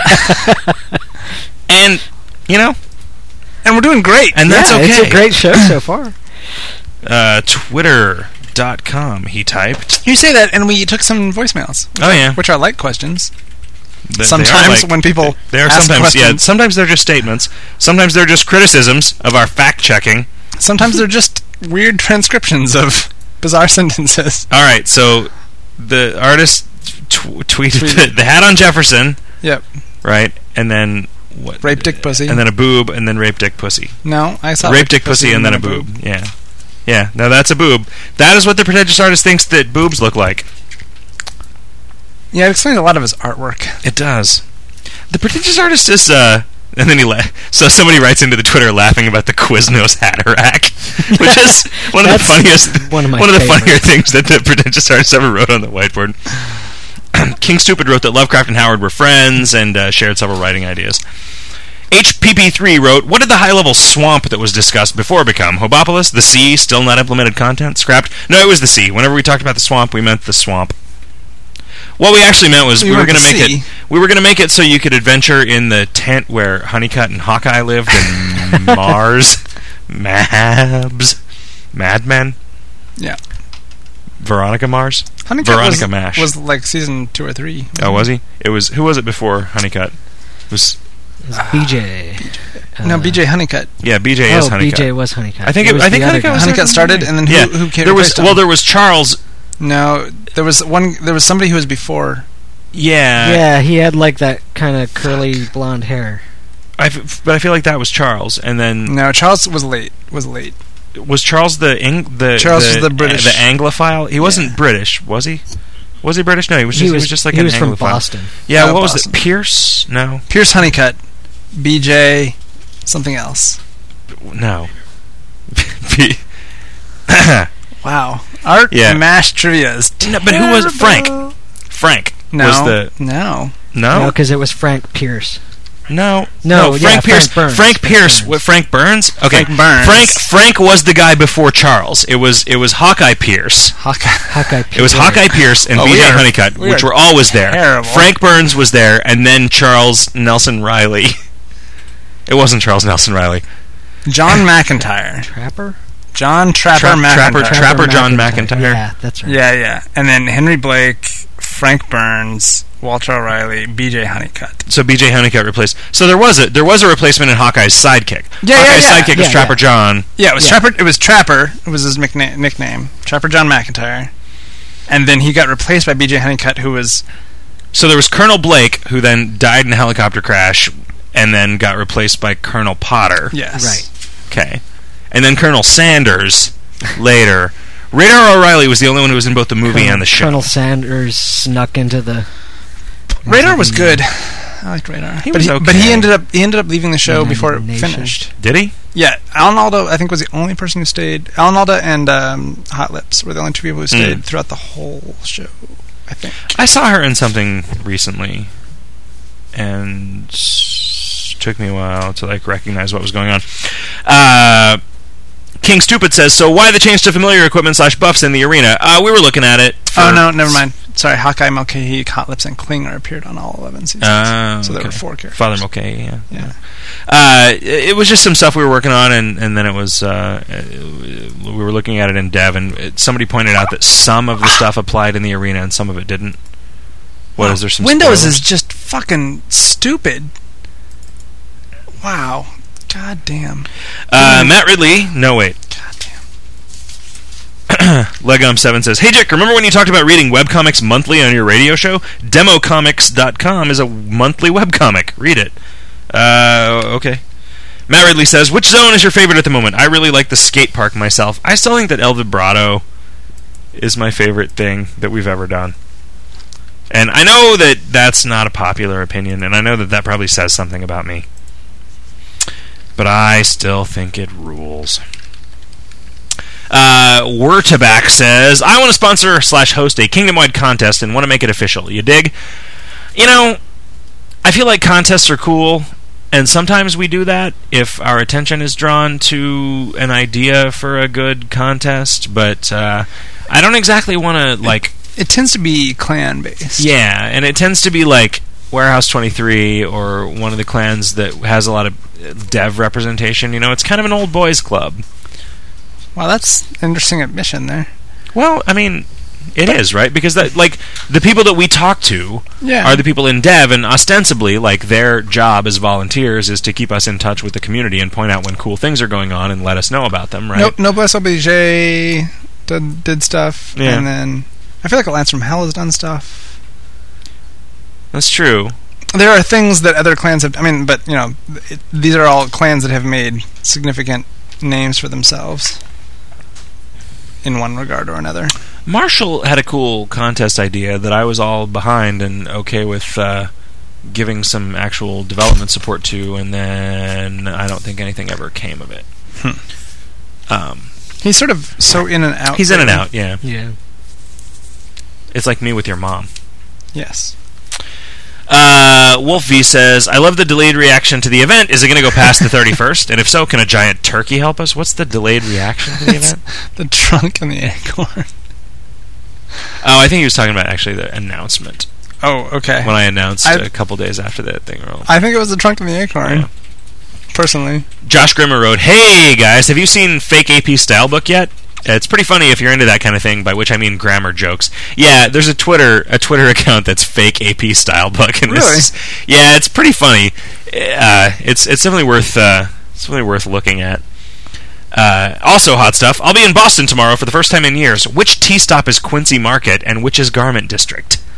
And you know, and we're doing great, and that's yeah, okay. It's a great show so far. Uh, Twitter dot com. He typed. You say that, and we took some voicemails. Oh yeah, which are like questions. They, sometimes they like, when people they are ask sometimes questions, yeah. Sometimes they're just statements. Sometimes they're just criticisms of our fact checking. Sometimes they're just weird transcriptions of bizarre sentences. All right, so the artist tw- tweeted, tweeted. The, the hat on Jefferson. Yep. Right, and then what? Rape, dick, pussy, and then a boob, and then rape, dick, pussy. No, I saw rape, dick, pussy, pussy and then a boob. boob. Yeah, yeah. Now that's a boob. That is what the pretentious artist thinks that boobs look like. Yeah, it explains a lot of his artwork. It does. The pretentious artist is, uh... And then he la- so somebody writes into the Twitter laughing about the Quiznos Hatterack, which is one of the funniest, one of, my one of the favorites. funnier things that the pretentious artist ever wrote on the whiteboard. King Stupid wrote that Lovecraft and Howard were friends and uh, shared several writing ideas. H P P three wrote, what did the high-level swamp that was discussed before become? Hobopolis? The sea? Still not implemented content? Scrapped? No, it was the sea. Whenever we talked about the swamp, we meant the swamp. What we actually meant was we we were going to make sea. it. We were going to make it so you could adventure in the tent where Honeycutt and Hawkeye lived, and Mars, Mabs, Mad Men. Yeah. Veronica Mars. Honeycutt Veronica was, Mash was like season two or three. Oh, was he? It was. Who was it before Honeycutt? It was, it was B J. Uh, no, B J Honeycutt. Yeah, B J oh, is Honeycutt. B J was Honeycutt. I think. It, it I think Honeycutt. Was Honeycutt started, and then who, yeah. who came? There was. Well, there was Charles. No, there was one. There was somebody who was before. Yeah. Yeah, he had like that kind of curly blonde hair. I f- but I feel like that was Charles, and then No, Charles was late. Was late. was Charles the Eng- the Charles the, was the British- the Anglophile. He wasn't Yeah. British, was he? Was he British? No, he was just he he was, was just like he an was from Anglophile. Boston. Yeah, Oh, what was Boston. it? Pierce? No, Pierce Honeycutt, B J, something else. no. P- Wow. Art Yeah. MASH trivia is no, but who was it? Frank? Frank No. was the no. No, no because it was Frank Pierce. no No, Frank yeah, Pierce. Frank Burns. Frank Frank Pierce. Burns. What? Frank Burns? Okay, Frank Burns. Frank Frank was the guy before Charles. It was it was Hawkeye Pierce. Hawkeye. Hawkeye Pierce. It was Hawkeye Pierce and Oh, B J we are- Honeycutt, we which are were always there. terrible. Frank Burns was there, and then Charles Nelson Riley. It wasn't Charles Nelson Riley. John McIntyre. Trapper? John Trapper Tra- McIntyre. Trapper- Trapper John McIntyre. Yeah, that's right. Yeah, yeah. And then Henry Blake, Frank Burns, Walter O'Reilly, B J Honeycutt. So B J Honeycutt replaced. So there was a there was a replacement in Hawkeye's sidekick. Yeah, yeah, Hawkeye's yeah. sidekick was Yeah, Trapper yeah. John. Yeah, it was Yeah. Trapper. It was Trapper. It was his nickna- nickname. Trapper John McIntyre. And then he got replaced by B J Honeycutt, who was So there was Colonel Blake, who then died in a helicopter crash, and then got replaced by Colonel Potter. yes, Right. Okay, and then Colonel Sanders later. Radar O'Reilly was the only one who was in both the movie Colonel, and the show. Colonel Sanders snuck into the. Radar was good. I liked Radar, He but was he, okay. but he ended up he ended up leaving the show before it Nation. finished. Did he? Yeah, Alan Alda I think was the only person who stayed. Alan Alda and um, Hot Lips were the only two people who stayed Mm. throughout the whole show. I think. I saw her in something recently, and s- took me a while to like recognize what was going on. Uh, King Stupid says, "So why the change to familiar equipment slash buffs in the arena?" Uh, we were looking at it. For Oh no, never mind. Sorry, Hawkeye, Mulcahy, Hot Lips, and Klinger appeared on all eleven seasons. Uh, so there okay. were four characters. Father Mulcahy, yeah. Yeah. Uh, it, it was just some stuff we were working on, and, and then it was uh, uh, we were looking at it in dev, and it, somebody pointed out that some of the stuff applied in the arena and some of it didn't. What is there? Some Windows spoilers? is just fucking stupid. Wow. God damn. Uh, Matt Ridley. No wait. God damn. Legum seven says, "Hey Jack, remember when you talked about reading webcomics monthly on your radio show? Demo Comics dot com is a monthly webcomic. Read it." Uh, okay. Matt Ridley says, "Which zone is your favorite at the moment? I really like the skate park myself. I still think that El Vibrato is my favorite thing that we've ever done. And I know that that's not a popular opinion, and I know that that probably says something about me. But I still think it rules." Uh, Wurtaback says, "I want to sponsor slash host a kingdom-wide contest and want to make it official. You dig? You know, I feel like contests are cool, and sometimes we do that if our attention is drawn to an idea for a good contest, but uh, I don't exactly want to, like... It tends to be clan-based. Yeah, and it tends to be like Warehouse twenty-three or one of the clans that has a lot of dev representation. You know, it's kind of an old boys club. Wow, that's an interesting admission there. Well, I mean, it is, right? Because that, like, the people that we talk to Yeah. are the people in dev, and ostensibly, like, their job as volunteers is to keep us in touch with the community and point out when cool things are going on and let us know about them, right? Nope, Noblesse Oblige did, did stuff, Yeah. and then I feel like Lance from Hell has done stuff. That's true. There are things that other clans have. I mean, but you know, it, these are all clans that have made significant names for themselves in one regard or another. Marshall had a cool contest idea that I was all behind and okay with uh, giving some actual development support to, and then I don't think anything ever came of it. Hmm. Um, He's sort of so in and out. he's in and there. out, yeah. Yeah. It's like me with your mom. Yes. Uh, Wolf V says, "I love the delayed reaction to the event. Is it going to go past the thirty-first? And if so, can a giant turkey help us? What's the delayed reaction to the It's event?" the trunk and the acorn. Oh, I think he was talking about actually the announcement. Oh, okay. When I announced I- a couple days after that thing rolled. I think it was the trunk and the acorn. Yeah. Personally. Josh Grimmer wrote, "Hey guys, have you seen Fake A P Stylebook yet? It's pretty funny if you're into that kind of thing, by which I mean grammar jokes. Yeah, there's a Twitter a Twitter account that's Fake A P Stylebook, and Really? this is, yeah, it's pretty funny. Uh, it's it's definitely worth uh, it's definitely worth looking at. Uh, also, hot stuff. I'll be in Boston tomorrow for the first time in years. Which T stop is Quincy Market, and which is Garment District?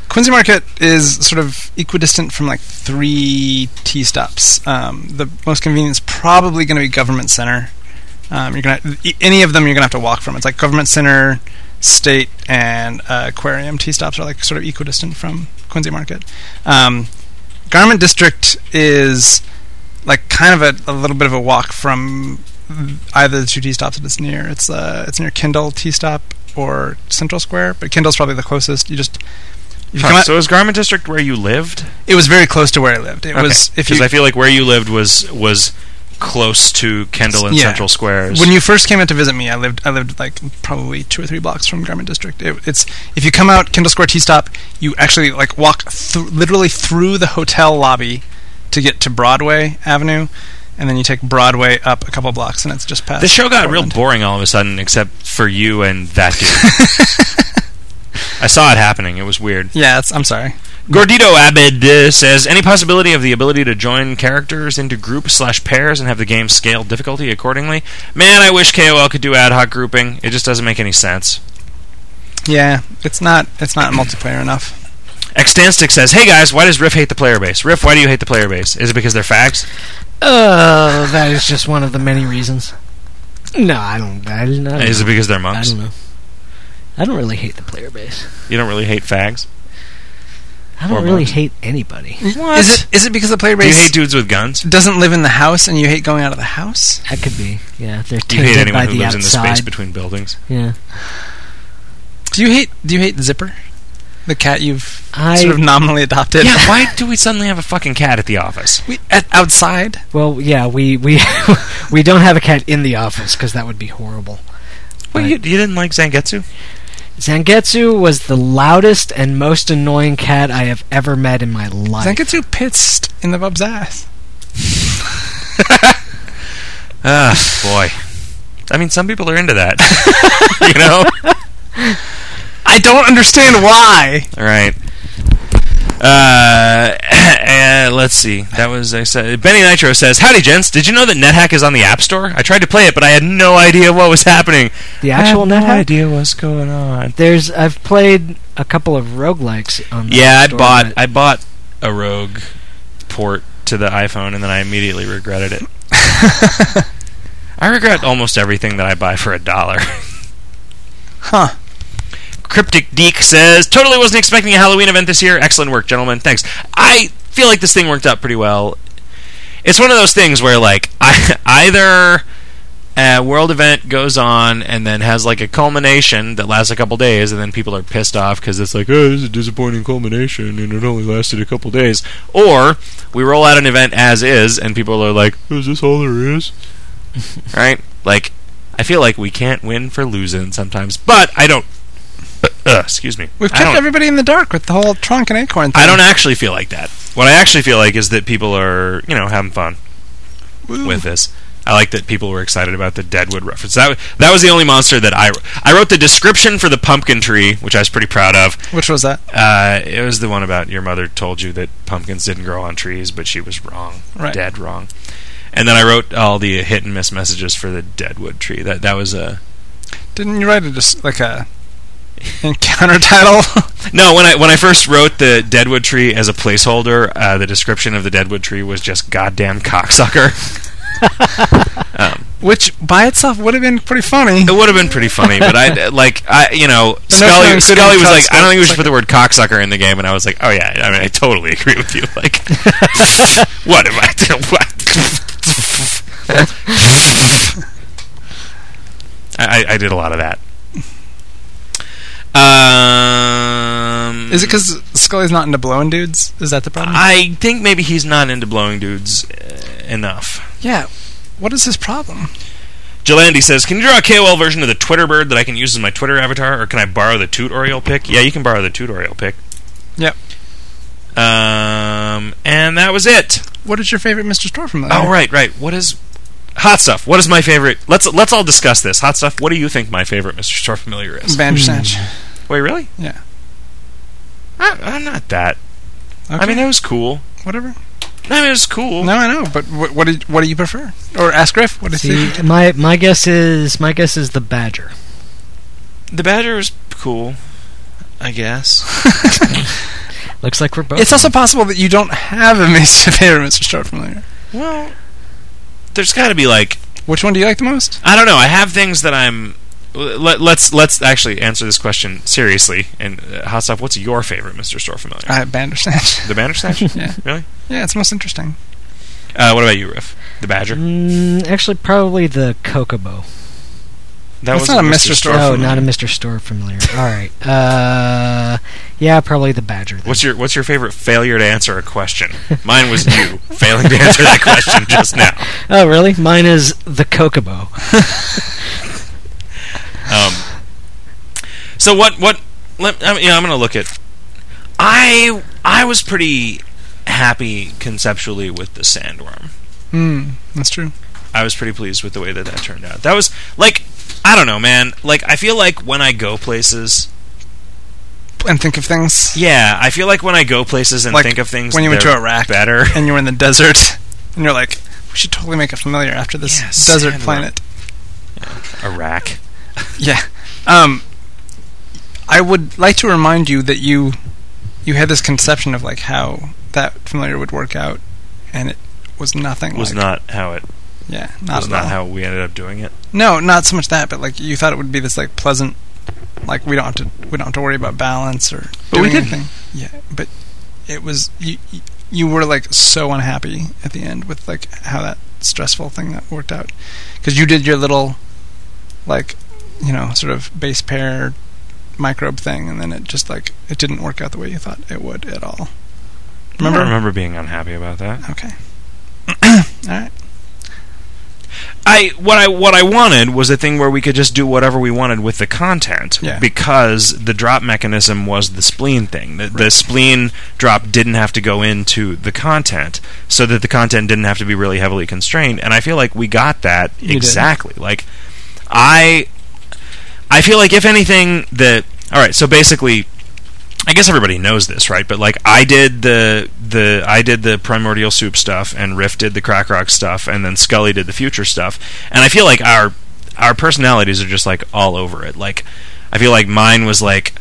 Quincy Market is sort of equidistant from like three T stops. Um, the most convenient is probably going to be Government Center. Um, you're gonna any of them you're gonna have to walk from. It's like Government Center, State, and uh, Aquarium T stops are like sort of equidistant from Quincy Market. Um, Garment District is like kind of a, a little bit of a walk from either of the two T stops that it's near. It's uh, it's near Kindle T stop or Central Square, but Kindle's probably the closest. You just you Huh, come out- so is Garment District where you lived? it was very close to where I lived. It was if Because you I feel like where you lived was was close to Kendall and Yeah. Central Squares. when you first came in to visit me, I lived I lived like probably two or three blocks from Garment District. It, it's if you come out Kendall Square T stop, you actually like walk th- literally through the hotel lobby to get to Broadway Avenue, and then you take Broadway up a couple blocks, and it's just past. the show got real Portland. boring all of a sudden, except for you and that dude. I saw it happening. It was weird. Yeah, it's, I'm sorry. Gordito Abed uh, says, any possibility of the ability to join characters into groups slash pairs and have the game scale difficulty accordingly? Man, I wish K O L could do ad hoc grouping. It just doesn't make any sense. Yeah, it's not it's not multiplayer enough. Xtanstick says, hey guys, why does Riff hate the player base? Riff, why do you hate the player base? Is it because they're fags? Uh, that is just one of the many reasons. No, I don't. I, I don't Is it know. because they're I monks? don't know. I don't really hate the player base. You don't really hate fags? I don't Or really monks. hate anybody. What? Is it is it because the player Do you base hate dudes with guns? doesn't live in the house and you hate going out of the house? That could be. Yeah, they're Do you hate tainted anyone by who the lives in the outside. space between buildings? Yeah. Do you hate do you hate Zipper, the cat you've I- sort of nominally adopted? Yeah, why do we suddenly have a fucking cat at the office? We, at, outside. Well, yeah, we we we don't have a cat in the office because that would be horrible. Well, But you, you didn't like Zangetsu? Zangetsu was the loudest and most annoying cat I have ever met in my life. Zangetsu pissed in the bub's ass. Ah, boy. I mean, some people are into that. You know? I don't understand why. All right. Uh, uh, let's see. That was I said. Benny Nitro says, "Howdy, gents. Did you know that NetHack is on the App Store? I tried to play it, but I had no idea what was happening. The actual I had no NetHack? idea what's going on. There's I've played a couple of roguelikes on the Yeah, I store, bought but- I bought a Rogue port to the iPhone, and then I immediately regretted it. I regret almost everything that I buy for a dollar." Huh. Cryptic Deke says, totally wasn't expecting a Halloween event this year. Excellent work, gentlemen. Thanks. I feel like this thing worked out pretty well. It's one of those things where, like, I, either a world event goes on and then has, like, a culmination that lasts a couple days, and then people are pissed off because it's like, oh, this is a disappointing culmination, and it only lasted a couple days. Or we roll out an event as is, and people are like, is this all there is? Right? Like, I feel like we can't win for losing sometimes, but I don't. Uh, excuse me. We've I kept don't- everybody in the dark with the whole trunk and acorn thing. I don't actually feel like that. What I actually feel like is that people are, you know, having fun Woo. with this. I like that people were excited about the Deadwood reference. That that was the only monster that I I wrote the description for the pumpkin tree, which I was pretty proud of. Which was that? Uh, it was the one about your mother told you that pumpkins didn't grow on trees, but she was wrong, Right. dead wrong. And then I wrote all the hit and miss messages for the Deadwood tree. That that was a Didn't you write it just like a encounter title? No, when I when I first wrote the Deadwood tree as a placeholder, uh, the description of the Deadwood tree was just goddamn cocksucker. um, Which by itself would have been pretty funny. it would have been pretty funny, but I like I you know The notion Scully of Scully was including like, I don't think we should cocksucker. put the word cocksucker in the game, and I was like, oh yeah, I mean I totally agree with you. Like, what am I doing? What? I, I did a lot of that. Um, Is it because Scully's not into blowing dudes? Is that the problem? I think maybe he's not into blowing dudes uh, enough. yeah. What is his problem? Jalandi says, can you draw a K O L version of the Twitter bird that I can use as my Twitter avatar, or can I borrow the Toot Oriole pic? Yeah, you can borrow the Toot Oriole pic. Yep. Um, and that was it. What is your favorite Mister Store from there? Oh, right, right. What is... Hot Stuff, what is my favorite... Let's let's all discuss this. Hot Stuff, what do you think my favorite Mister Store familiar is? Bandersnatch. Wait, really? Yeah. I, I'm not that. Okay. I mean, it was cool. Whatever. I mean, it was cool. No, I know, but what what do you, what do you prefer? Or ask Griff. What does he? See, my my guess is my guess is the Badger. The Badger was cool. I guess. Looks like we're both. It's also possible that you don't have a Mister favorite Mister Store familiar. Well, there's got to be like. Which one do you like the most? I don't know. I have things that I'm. Let, let's let's actually answer this question seriously. And uh, Hot Stuff, what's your favorite Mister Store familiar? I have Bandersnatch. The Bandersnatch? Yeah. Really? Yeah, it's most interesting. Uh, what about you, Riff? The Badger? Mm, actually, probably the Kokobo. That That's was not a Mister Store Oh, familiar. not a Mister Store familiar. All right. Uh, yeah, probably the Badger. Then. What's your What's your favorite failure to answer a question? Mine was you failing to answer that question just now. Oh, really? Mine is the Kokobo. Um. So what? What? Let, I mean, you know, I'm going to look at. I I was pretty happy conceptually with the Sandworm. Hmm, that's true. I was pretty pleased with the way that that turned out. That was like, I don't know, man. Like, I feel like when I go places, And think of things. yeah, I feel like when I go places and Like think of things, when you went they're to Iraq better. and you were in the desert, and you're like, we should totally make it familiar after this Yeah, desert Sandworm. planet. Iraq. Yeah. Um, I would like to remind you that you you had this conception of like how that familiar would work out, and it was nothing. Was like, not how it. Yeah, not was at not all. how we ended up doing it. No, not so much that, but like you thought it would be this like pleasant, like we don't have to we don't have to worry about balance or But doing we didn't. anything. Yeah, but it was you. You were like so unhappy at the end with like how that stressful thing that worked out, because you did your little like you know sort of base pair microbe thing, and then it just like it didn't work out the way you thought it would at all. Remember? I don't remember being unhappy about that. Okay. All right. I what I what I wanted was a thing where we could just do whatever we wanted with the content, Yeah. because the drop mechanism was the spleen thing. The, the spleen drop didn't have to go into the content, so that the content didn't have to be really heavily constrained. And I feel like we got that You did. exactly. Like I I feel like if anything, the all right. So basically, I guess everybody knows this, right? But like, I did the the I did the Primordial Soup stuff, and Riff did the Crack Rock stuff, and then Scully did the Future stuff. And I feel like our our personalities are just like all over it. Like, I feel like mine was like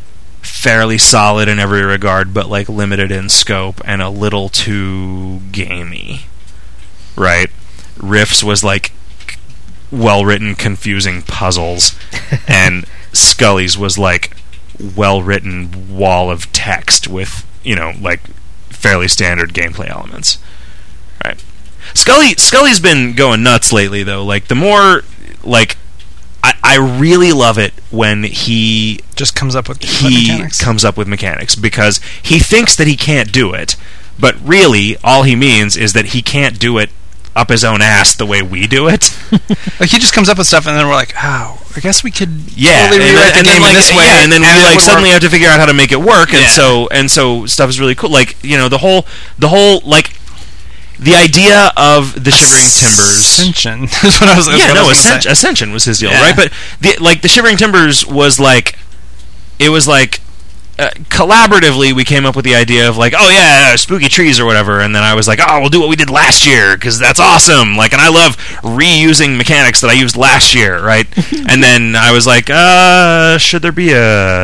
fairly solid in every regard, but like limited in scope and a little too gamey, right? Riff's was like well written, confusing puzzles, and Scully's was like well-written wall of text with, you know, like fairly standard gameplay elements. Right. Scully Scully's been going nuts lately though. Like the more like I, I really love it when he Just comes up with he mechanics. comes up with mechanics, because he thinks that he can't do it, but really all he means is that he can't do it up his own ass the way we do it. Like he just comes up with stuff, and then we're like, "Oh, I guess we could Yeah, totally and rewrite then, the and game then like, in this way." yeah, and then it we like would suddenly work. have to figure out how to make it work, and Yeah. so and so stuff is really cool. Like, you know, the whole the whole like the idea of the Shivering Timbers. Ascension is what I was. is Yeah, what I no, was gonna Ascension, say. Ascension was his deal, Yeah. right? But the like the Shivering Timbers was like it was like. Uh, collaboratively, we came up with the idea of like, oh yeah, spooky trees or whatever, and then I was like, oh, we'll do what we did last year because that's awesome. Like, and I love reusing mechanics that I used last year, right? And then I was like, uh, should there be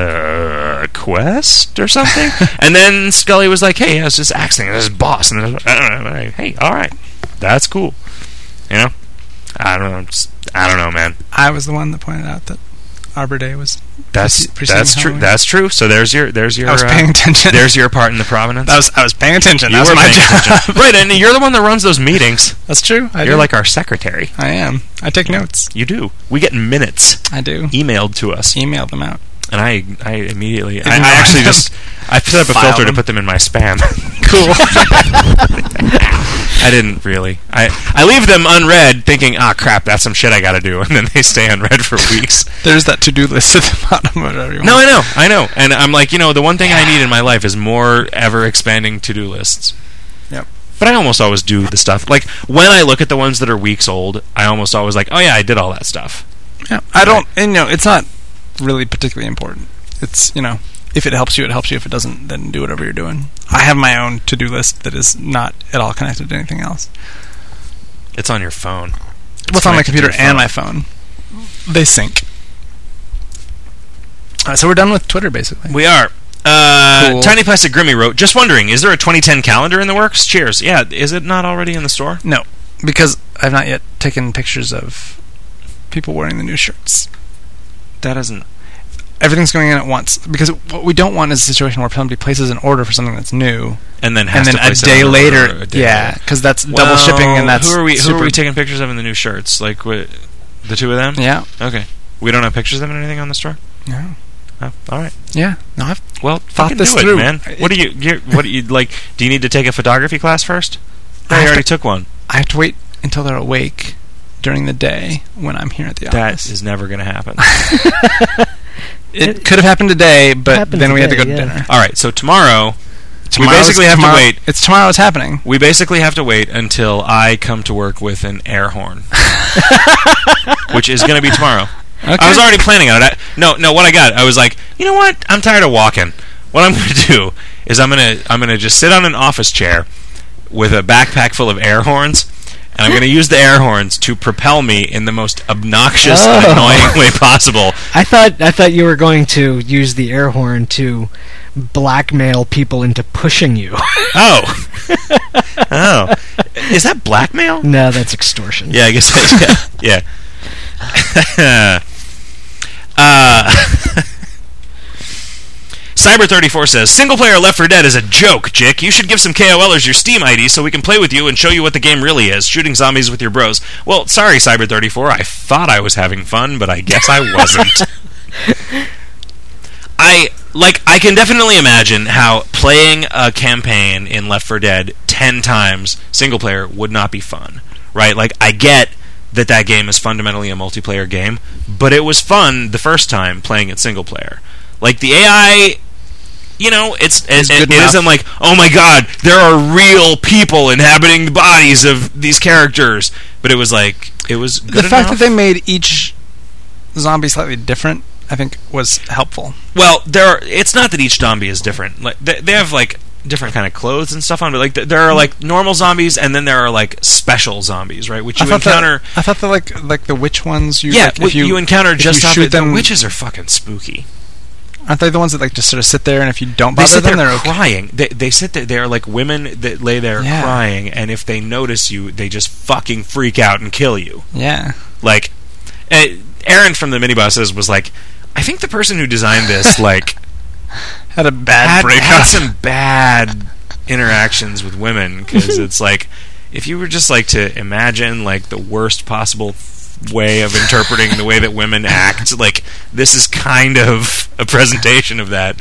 a quest or something? And then Scully was like, hey, I was just axing this boss, and I was like, hey, all right, that's cool. You know, I don't know, just, I don't know, man. I was the one that pointed out that Arbor Day was. That's prece- preceding that's true. Halloween. That's true. So there's your there's your. I was uh, paying attention. There's your part in the provenance. I was I was paying attention. You That was were my paying job. attention. Right, and you're the one that runs those meetings. That's true. I You're do. like our secretary. I am. I take notes. You do. We get minutes I do. emailed to us, Email them out. and I I immediately I, Ignore I actually them. just I set up a File filter them. to put them in my spam. Cool. I didn't really. I I leave them unread, thinking, ah, crap, that's some shit I got to do, and then they stay unread for weeks. There's that to-do list at the bottom of everyone. No, I know, I know, and I'm like, you know, the one thing I need in my life is more ever-expanding to-do lists. Yep. But I almost always do the stuff. Like, when I look at the ones that are weeks old, I almost always like, oh yeah, I did all that stuff. Yeah. I don't. And you know, it's not really particularly important. It's you know, if it helps you, it helps you. If it doesn't, then do whatever you're doing. I have my own to-do list that is not at all connected to anything else. It's on your phone. What's on my connected to computer your and my phone? They sync. Uh, so we're done with Twitter, basically. We are. Uh, Cool. Tiny Plastic Grimmy wrote, just wondering, is there a twenty ten calendar in the works? Cheers. Yeah, is it not already in the store? No, because I've not yet taken pictures of people wearing the new shirts. That isn't... Everything's going in at once. Because what we don't want is a situation where somebody places an order for something that's new, And then has and then to a place it day on later, order a day yeah, later. because that's double Well, shipping, and that's who are we? Who super, are we taking pictures of in the new shirts? Like what, the two of them? Yeah, Okay. We don't have pictures of them or anything on the store. no, Oh, all right. yeah. No, I've Well, thought fucking this do it, through. man. What do you? You're, what do you like? Do you need to take a photography class first? I I have already to- took one. I have to wait until they're awake during the day when I'm here at the That office. is never going to happen. It could have happened today, but happened then we had to go today, to yeah. dinner. All right. So tomorrow, Tomorrow's- basically have to tomorrow- wait. It's tomorrow's happening. we basically have to wait until I come to work with an air horn, which is going to be tomorrow. Okay. I was already planning on it. I, no, no. What I got, I was like, you know what? I'm tired of walking. What I'm going to do is I'm going to I'm going to just sit on an office chair with a backpack full of air horns, and I'm going to use the air horns to propel me in the most obnoxious and Oh. annoying way possible. I thought I thought you were going to use the air horn to blackmail people into pushing you. Oh, oh, is that blackmail? No, that's extortion. Yeah, I guess. That, yeah, yeah. uh, Cyber thirty-four says, single player Left four Dead is a joke, Jick. You should give some KOLers your Steam I D so we can play with you and show you what the game really is, shooting zombies with your bros. Well, sorry, Cyber thirty-four. I thought I was having fun, but I guess I wasn't. I, like, I can definitely imagine how playing a campaign in Left four Dead ten times single player would not be fun, right? Like, I get that that game is fundamentally a multiplayer game, but it was fun the first time playing it single player. Like, the A I, you know, it's, It's it, good it enough. isn't like, oh my god, there are real people inhabiting the bodies of these characters. But it was like, it was good The fact enough. that they made each zombie slightly different, I think, was helpful. Well, there are, it's not that each zombie is different. Like they, they have like different kind of clothes and stuff on, but like th- there are like normal zombies, and then there are like special zombies, right? Which I you thought encounter. That, I thought that like like the witch ones. You, yeah, like, what if you, you encounter if just you off shoot it. them. The witches are fucking spooky. Aren't they the ones that like just sort of sit there, and if you don't They bother sit them, there they're okay? crying. They they sit there. They are like women that lay there Yeah. crying, and if they notice you, they just fucking freak out and kill you. Yeah. Like, uh, Aaron from the Minibusses was like, I think the person who designed this like Had a bad had, breakup. had some bad interactions with women, because it's like if you were just like to imagine like the worst possible f- way of interpreting the way that women act, like this is kind of a presentation of that.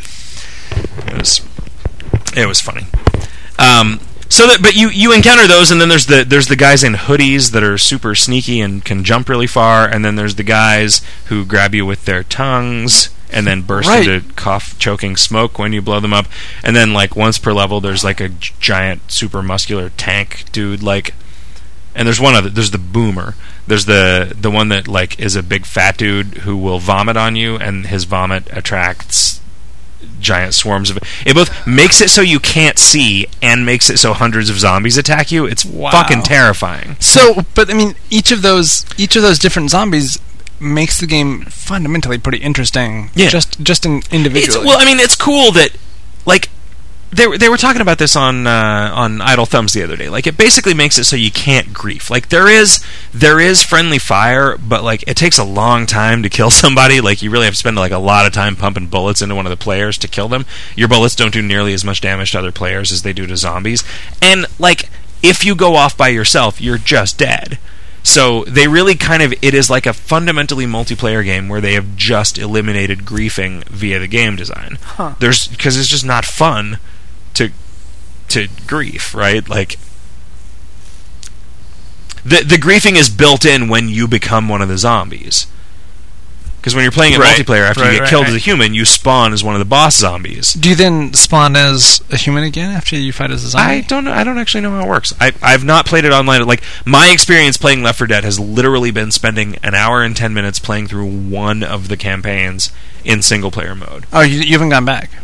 It was it was funny. Um, so that, but you you encounter those, and then there's the there's the guys in hoodies that are super sneaky and can jump really far, and then there's the guys who grab you with their tongues and then burst Right. into cough choking smoke when you blow them up. And then like once per level there's like a g- giant super muscular tank dude, like, and there's one other, there's the boomer. There's the the one that like is a big fat dude who will vomit on you, and his vomit attracts giant swarms of it. It both makes it so you can't see and makes it so hundreds of zombies attack you. It's Wow. fucking terrifying. So, but I mean, each of those each of those different zombies makes the game fundamentally pretty interesting. Yeah. Just just in individually. It's, well, I mean, it's cool that, like, they were- they were talking about this on uh, on Idle Thumbs the other day. Like, it basically makes it so you can't grief. Like, there is there is friendly fire, but like it takes a long time to kill somebody. Like, you really have to spend like a lot of time pumping bullets into one of the players to kill them. Your bullets don't do nearly as much damage to other players as they do to zombies. And like, if you go off by yourself, you're just dead. So they really kind of, it is like a fundamentally multiplayer game where they have just eliminated griefing via the game design. Huh. There's, because it's just not fun to to grief, right? Like, the the griefing is built in when you become one of the zombies. Because when you're playing in Right. multiplayer, after Right, you get right, killed right. as a human, you spawn as one of the boss zombies. Do you then spawn as a human again after you fight as a zombie? I don't know. I don't actually know how it works. I, I've not played it online. Like, my experience playing Left four Dead has literally been spending an hour and ten minutes playing through one of the campaigns in single player mode. Oh, you, you haven't gone back. No.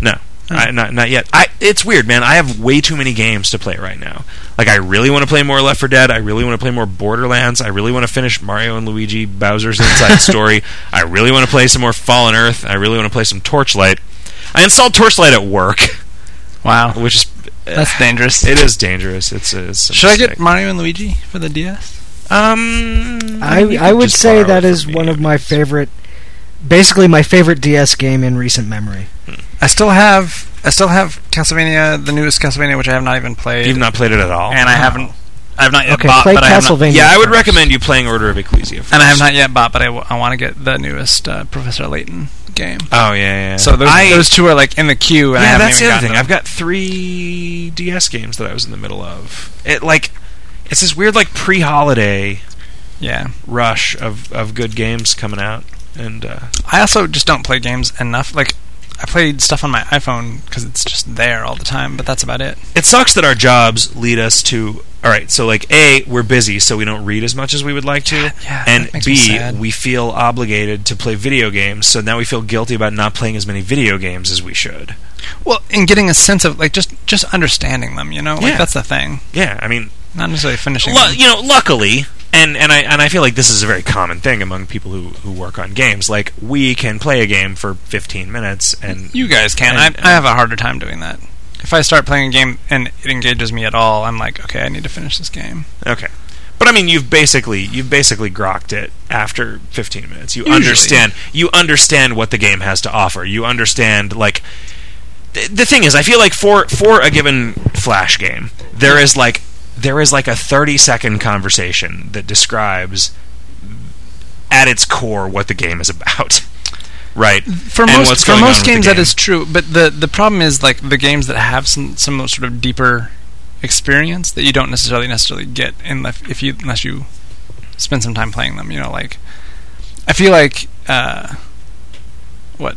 I, not not yet. I it's weird, man. I have way too many games to play right now. Like, I really want to play more Left four Dead. I really want to play more Borderlands. I really want to finish Mario and Luigi Bowser's Inside Story. I really want to play some more Fallen Earth. I really want to play some Torchlight. I installed Torchlight at work. Wow. Which is That's dangerous. It is dangerous. It's, a, it's a Should mistake. I get Mario and Luigi for the D S? Um, I you I could would just say borrow that it is from one me. of my favorite, basically my favorite D S game in recent memory. I still have I still have Castlevania, the newest Castlevania, which I have not even played. You've not played it at all, and I haven't. I have not yet Okay, bought. play but I have not, Castlevania. Yeah, I would first. recommend you playing Order of Ecclesia first. and I have not yet bought, but I, w- I want to get the newest uh, Professor Layton game. Oh yeah, yeah. So those, I, those two are like in the queue, and I yeah, haven't that's the even other gotten thing. them. I've got three D S games that I was in the middle of. It like it's this weird like pre-holiday Yeah, rush of, of good games coming out, and uh, I also just don't play games enough. Like, I played stuff on my iPhone because it's just there all the time, but that's about it. it sucks that our jobs lead us to. All right, so like A, we're busy, so we don't read as much as we would like to, Yeah, yeah, and that makes me B, sad. we feel obligated to play video games, so now we feel guilty about not playing as many video games as we should. Well, and getting a sense of like just just understanding them, you know, like Yeah. that's the thing. Yeah, I mean, Not necessarily finishing. Lu- them. you know, luckily, and, and I and I feel like this is a very common thing among people who, who work on games. Like, we can play a game for fifteen minutes, and You guys can. and- I, I have a harder time doing that. If I start playing a game and it engages me at all, I'm like, okay, I need to finish this game. okay. But I mean, you've basically you've basically grokked it after fifteen minutes. You Usually. understand you understand what the game has to offer. You understand like th- the thing is, I feel like for for a given Flash game, there is like there is like a thirty second conversation that describes at its core what the game is about. Right. For And most what's for going on most with the games that game. is true, but the the problem is like the games that have some some sort of deeper experience that you don't necessarily necessarily get unless if you unless you spend some time playing them. You know, like I feel like uh, what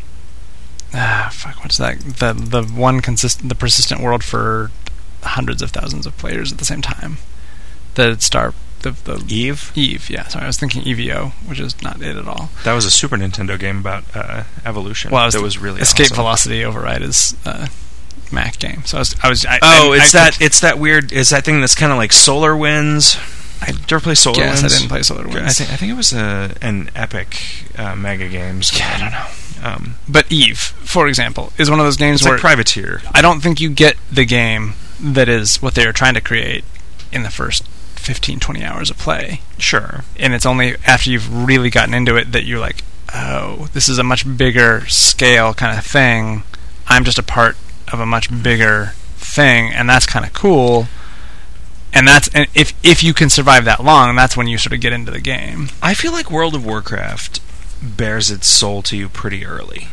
ah fuck what's that the the one consistent the persistent world for hundreds of thousands of players at the same time. The Star the the Eve? Eve yeah sorry I was thinking E V O, which is not it at all. That was a Super Nintendo game about uh, evolution. Well, I was that was really Escape awesome. Velocity Override is uh, Mac game. So I was I was I, Oh, I, it's I that it's that weird it's that thing that's kind of like Solar Winds. I did you ever play Solar Yes, I Winds? didn't play Solar Winds. I think I think it was a, an Epic uh, Mega Games. Yeah, I game. don't know. Um, But Eve, for example, is one of those games it's where like Privateer. I don't think you get the game that is what they are trying to create in the first fifteen, twenty hours of play. Sure. And it's only after you've really gotten into it that you're like, oh, this is a much bigger scale kind of thing. I'm just a part of a much bigger thing, and that's kind of cool. And that's and if if you can survive that long, that's when you sort of get into the game. I feel like World of Warcraft bears its soul to you pretty early.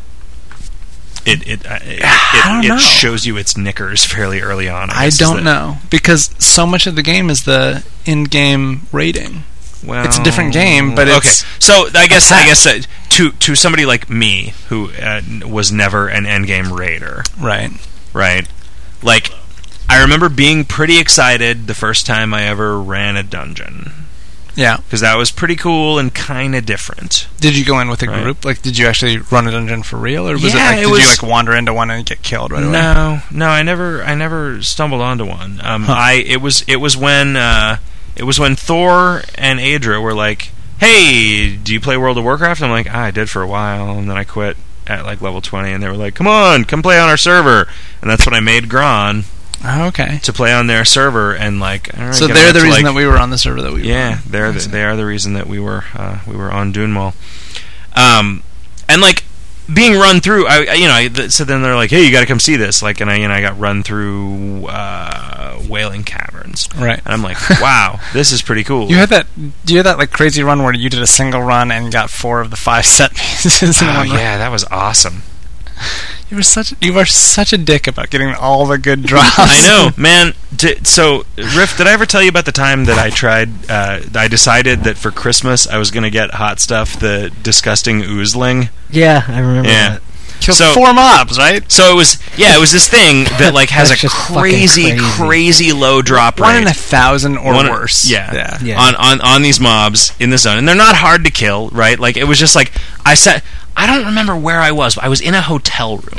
It it uh, it, I don't it, know. it shows you its knickers fairly early on. I guess, is don't the- know because so much of the game is the in-game rating. Well, It's a different game, but it's okay. So I guess I attached. guess uh, to to somebody like me who uh, was never an endgame raider, Right. right? Like, I remember being pretty excited the first time I ever ran a dungeon Yeah. because that was pretty cool and kind of different. Did you go in with a Right. group? Like, did you actually run a dungeon for real, or was it Yeah, like it did was- you like wander into one and get killed right away? No, no, I never, I never stumbled onto one. Um, Huh. I it was it was when uh, it was when Thor and Adra were like, "Hey, do you play World of Warcraft?" I'm like, ah, "I did for a while, and then I quit at like level twenty." And they were like, "Come on, come play on our server." And that's when I made Gron Oh, okay. to play on their server. And like, all right, So getting they're up the to, reason like- that we were on the server that we were yeah, on. they're I the, see. they are the reason that we were uh, we were on Dunewall. Um, and like being run through, I I- you know, I, th- so then they're like, "Hey, you got to come see this." Like, and I you know I got run through uh, Wailing Caverns, Right. and I'm like, "Wow, this is pretty cool." You had that. Do you have that like crazy run where you did a single run and got four of the five set pieces in Oh one run? yeah, that was awesome. You were such. You were such a dick about getting all the good drops. I know, man. D- so, Riff, did I ever tell you about the time that I tried? Uh, I decided that for Christmas I was going to get Hot Stuff, the disgusting oozling. Yeah, I remember Yeah. that. Killed So- four mobs, right? So it was, yeah, it was this thing that like has a That's just fucking crazy, crazy. crazy low drop One rate. in a thousand or One- worse. Yeah, Yeah. Yeah. On, on on these mobs in the zone, and they're not hard to kill, right? Like it was just like I said, I don't remember where I was. But I was in a hotel room.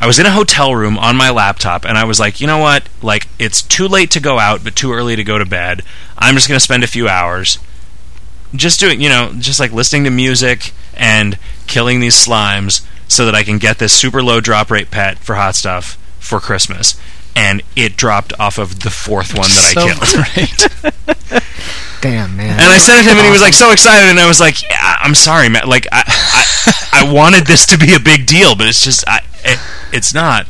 I was in a hotel room on my laptop, and I was like, you know what? Like, it's too late to go out, but too early to go to bed. I'm just going to spend a few hours just doing, you know, just like listening to music and killing these slimes so that I can get this super low drop rate pet for Hot Stuff for Christmas. And it dropped off of the fourth one that So I killed. great. Damn, man. And I sent it to him, and he was like so excited, and I was like, yeah, I'm sorry, man. Like, I, I, I wanted this to be a big deal, but it's just, I, it, it's not.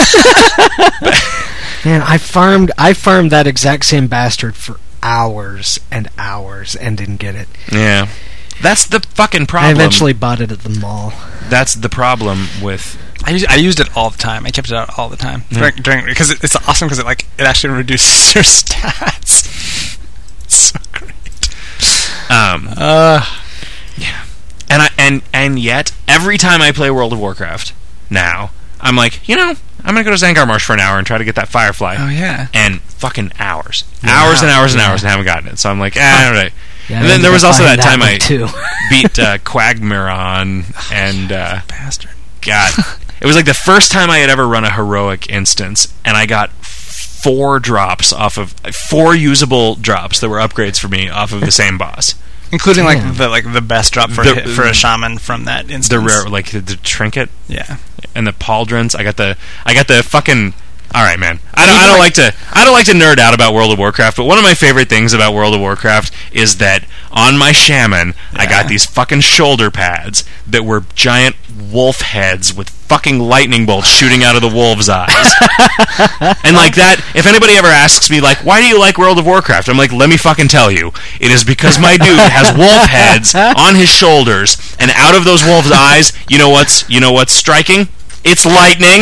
Man, I farmed I farmed that exact same bastard for hours and hours and didn't get it. Yeah. That's the fucking problem. I eventually bought it at the mall. That's the problem with... I used, I used it all the time. I kept it out all the time Yeah. during, during because it, it's awesome because it like it actually reduces your stats. It's so great. Um, Uh, yeah. And I and and yet every time I play World of Warcraft now, I'm like, you know, I'm gonna go to Zangar Marsh for an hour and try to get that Firefly. oh yeah. And fucking hours, Yeah. hours and hours and Yeah. hours, and haven't gotten it. So I'm like, ah, all right. Yeah, And I then there ended was up also buying that time one I too. beat uh, Quagmiron, and uh, Bastard. God, it was like the first time I had ever run a heroic instance, and I got four drops off of four usable drops that were upgrades for me off of the same boss. Including Damn. like the like the best drop for The- a, for a shaman from that instance. The rare, like the, the trinket Yeah. and the pauldrons. I got the, I got the fucking. All right, man. I don't, I Even don't like- like to, I don't like to nerd out about World of Warcraft, but one of my favorite things about World of Warcraft is that on my shaman, I got Yeah. these fucking shoulder pads that were giant wolf heads with fucking lightning bolts shooting out of the wolves' eyes. And like that, if anybody ever asks me, like, why do you like World of Warcraft? I'm like, let me fucking tell you. It is because my dude has wolf heads on his shoulders, and out of those wolves' eyes, you know what's, you know what's striking? It's lightning.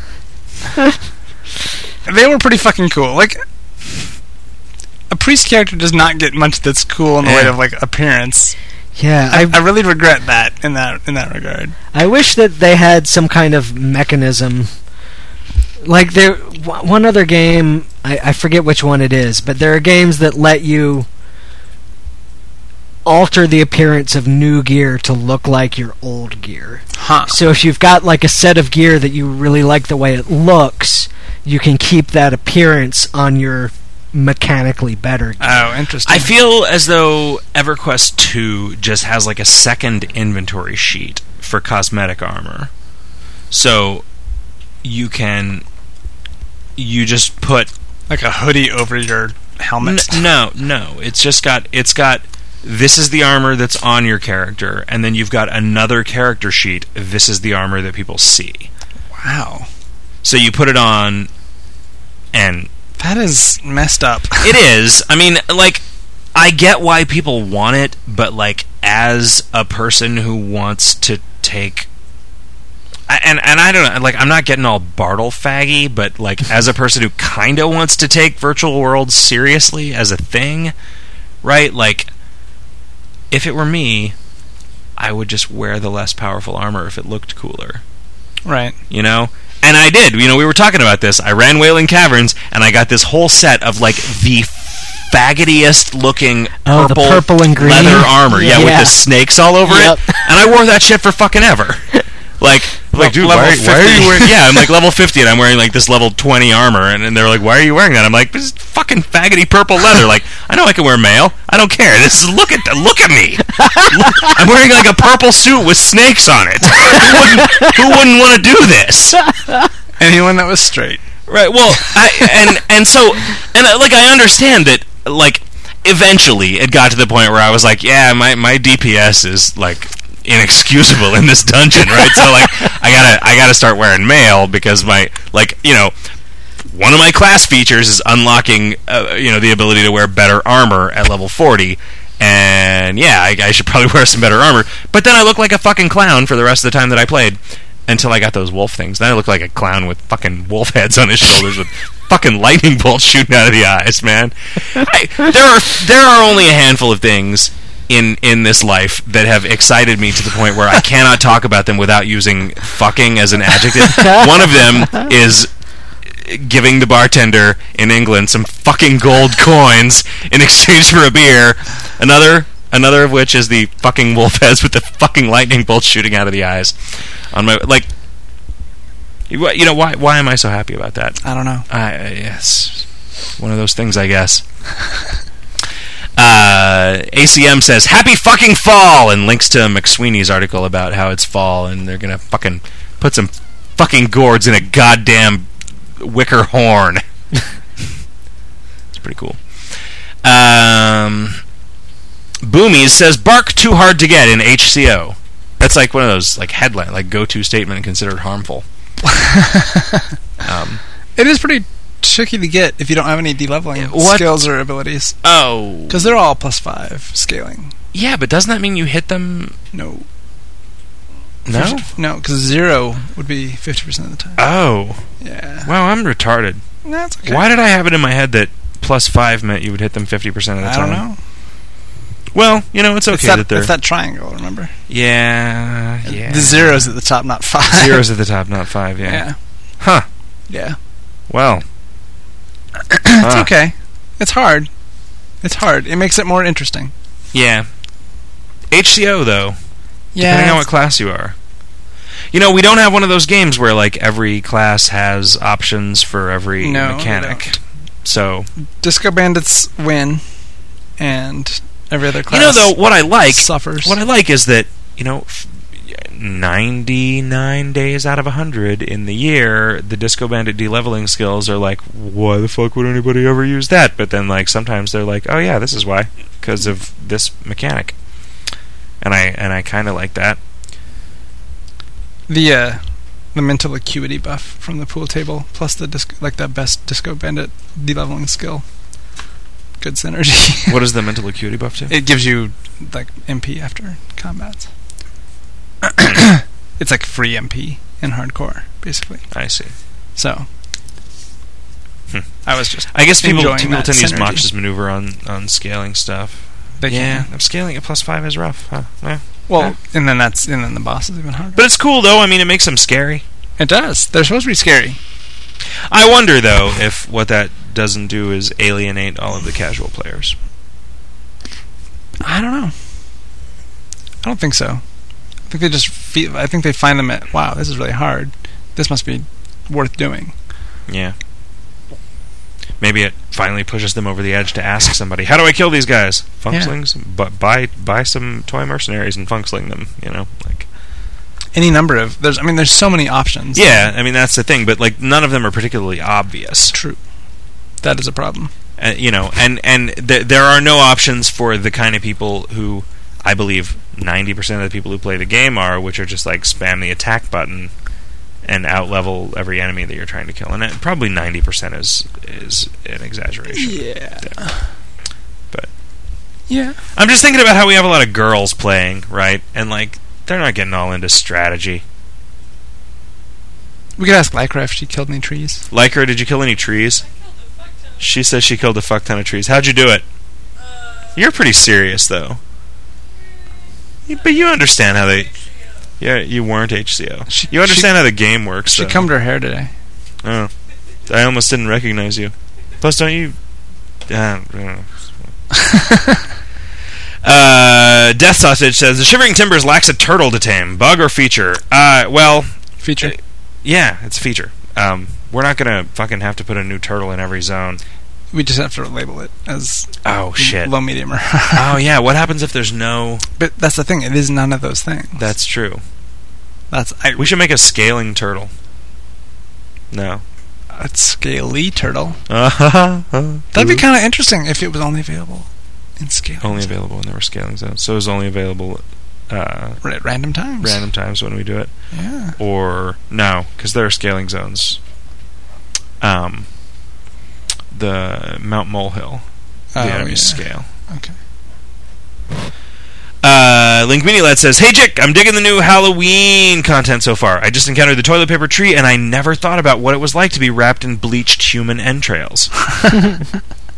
They were pretty fucking cool. Like, a priest character does not get much that's cool in the way Yeah. of like appearance. Yeah, I, I I really regret that in that in that regard. I wish that they had some kind of mechanism. Like there, w- one other game, I, I forget which one it is, but there are games that let you alter the appearance of new gear to look like your old gear. Huh. So if you've got like a set of gear that you really like the way it looks, you can keep that appearance on your mechanically better gear. Oh, interesting. I feel as though EverQuest two just has like a second inventory sheet for cosmetic armor. So you can you just put like a hoodie over your helmet. N- no, no. It's just got it's got this is the armor that's on your character, and then you've got another character sheet. This is the armor that people see. Wow. So you put it on, and That is messed up. it is. I mean, like, I get why people want it, but like, as a person who wants to take, I- and and I don't know, like, I'm not getting all Bartle faggy, but like, as a person who kind of wants to take virtual worlds seriously as a thing, right? Like, if it were me, I would just wear the less powerful armor if it looked cooler. Right. You know? And I did. You know, we were talking about this. I ran Wailing Caverns, and I got this whole set of, like, the faggotiest looking Oh, the purple, purple and green? leather armor. Yeah, with Yeah. the snakes all over Yep. it. And I wore that shit for fucking ever. Like, like, dude, level why, are- why are fifty. you wearing... Yeah, I'm like level fifty, and I'm wearing, like, this level twenty armor, and, and they're like, why are you wearing that? I'm like, this is fucking faggoty purple leather. Like, I know I can wear mail. I don't care. This is... Look at the, look at me. I'm wearing, like, a purple suit with snakes on it. Who wouldn't, who wouldn't want to do this? Anyone that was straight. Right. Well, I, and and so and uh, like I understand that like eventually it got to the point where I was like, yeah, my my D P S is like inexcusable in this dungeon, right? So like I gotta I gotta start wearing mail because my like you know one of my class features is unlocking uh, you know the ability to wear better armor at level forty. And yeah, I, I should probably wear some better armor. But then I look like a fucking clown for the rest of the time that I played. Until I got those wolf things. Then I looked like a clown with fucking wolf heads on his shoulders with fucking lightning bolts shooting out of the eyes, man. I, there are there are only a handful of things in in this life that have excited me to the point where I cannot talk about them without using fucking as an adjective. One of them is giving the bartender in England some fucking gold coins in exchange for a beer. Another Another of which is the fucking wolf heads with the fucking lightning bolts shooting out of the eyes. On my like, You, you know why? Why am I so happy about that? I don't know. I yes, one of those things, I guess. uh, A C M says happy fucking fall and links to McSweeney's article about how it's fall and they're gonna fucking put some fucking gourds in a goddamn wicker horn. It's pretty cool. Um, Boomies says bark too hard to get in H C O. That's like one of those like headline, like go-to statement considered harmful. um, it is pretty tricky to get if you don't have any de-leveling what? skills or abilities. Oh, because they're all plus five scaling. Yeah, but doesn't that mean you hit them? No. No? No, because zero would be fifty percent of the time. Oh. Yeah. Wow, I'm retarded. That's okay. Why did I have it in my head that plus five meant you would hit them fifty percent of the I time? I don't know. Well, you know, it's okay it's that, that they're... It's that triangle, remember? Yeah, yeah. The zero's at the top, not five. Zero's at the top, not five, yeah. Yeah. Huh. Yeah. Well. It's huh. okay. It's hard. It's hard. It makes it more interesting. Yeah. H C O, though. Yeah. Depending on what class you are. You know, we don't have one of those games where, like, every class has options for every no, mechanic. So... Disco Bandits win, and every other class You know, though, what I like... suffers. What I like is that, you know... ninety-nine days out of one hundred in the year, the Disco Bandit de-leveling skills are like, why the fuck would anybody ever use that? But then, like, sometimes they're like, oh yeah, this is why, because of this mechanic. And I and I kind of like that. The uh, the mental acuity buff from the pool table, plus the disc- like that best Disco Bandit de-leveling skill. Good synergy. What does the mental acuity buff do? It gives you like M P after combats. It's like free M P in hardcore, basically. I see. So, hmm. I was just. I guess people enjoying people that tend to use synergy. Mach's maneuver on, on scaling stuff. They yeah, can. scaling at plus five is rough. Huh? Yeah. Well, yeah. and then that's and then the boss is even harder. But it's cool though. I mean, it makes them scary. It does. They're supposed to be scary. I wonder though if what that doesn't do is alienate all of the casual players. I don't know. I don't think so. I think they just feel. I think they find them at wow, this is really hard. This must be worth doing. Yeah. Maybe it finally pushes them over the edge to ask somebody, "How do I kill these guys?" Funchlings, yeah. but buy buy some toy mercenaries and funksling them. You know, like any number of there's. I mean, there's so many options. Yeah, I mean that's the thing, but like none of them are particularly obvious. True. That is a problem. Uh, you know, and and th- there are no options for the kind of people who I believe ninety percent of the people who play the game are, which are just like spam the attack button and out-level every enemy that you're trying to kill. And it, probably ninety percent is is an exaggeration. Yeah. yeah. But yeah. I'm just thinking about how we have a lot of girls playing, right? And like they're not getting all into strategy. We could ask Lycra if she killed any trees. Lycra, did you kill any trees? She says she killed a fuck ton of trees. How'd you do it? You're pretty serious, though. But you understand how they... Yeah, you weren't H C O. She, you understand she, how the game works, She though. combed her hair today. Oh. I almost didn't recognize you. Plus, don't you... Uh, uh, Death Sausage says, the Shivering Timbers lacks a turtle to tame. Bug or feature? Uh, well... Feature? Uh, yeah, it's a feature. Um, we're not going to fucking have to put a new turtle in every zone. We just have to label it as oh shit low, medium, or oh yeah. What happens if there's no? But that's the thing. It is none of those things. That's true. That's I, we should make a scaling turtle. No, a scaly turtle. Uh-huh. That'd be kind of interesting if it was only available in scaling. Only zones. available when there were scaling zones. So it was only available uh, at random times. Random times when we do it. Yeah. Or no, because there are scaling zones. Um. The Mount Molehill, the oh, enemy's yeah. scale. Okay. Uh, Link Mini-Led says, hey Jick, I'm digging the new Halloween content so far. I just encountered the toilet paper tree and I never thought about what it was like to be wrapped in bleached human entrails. uh,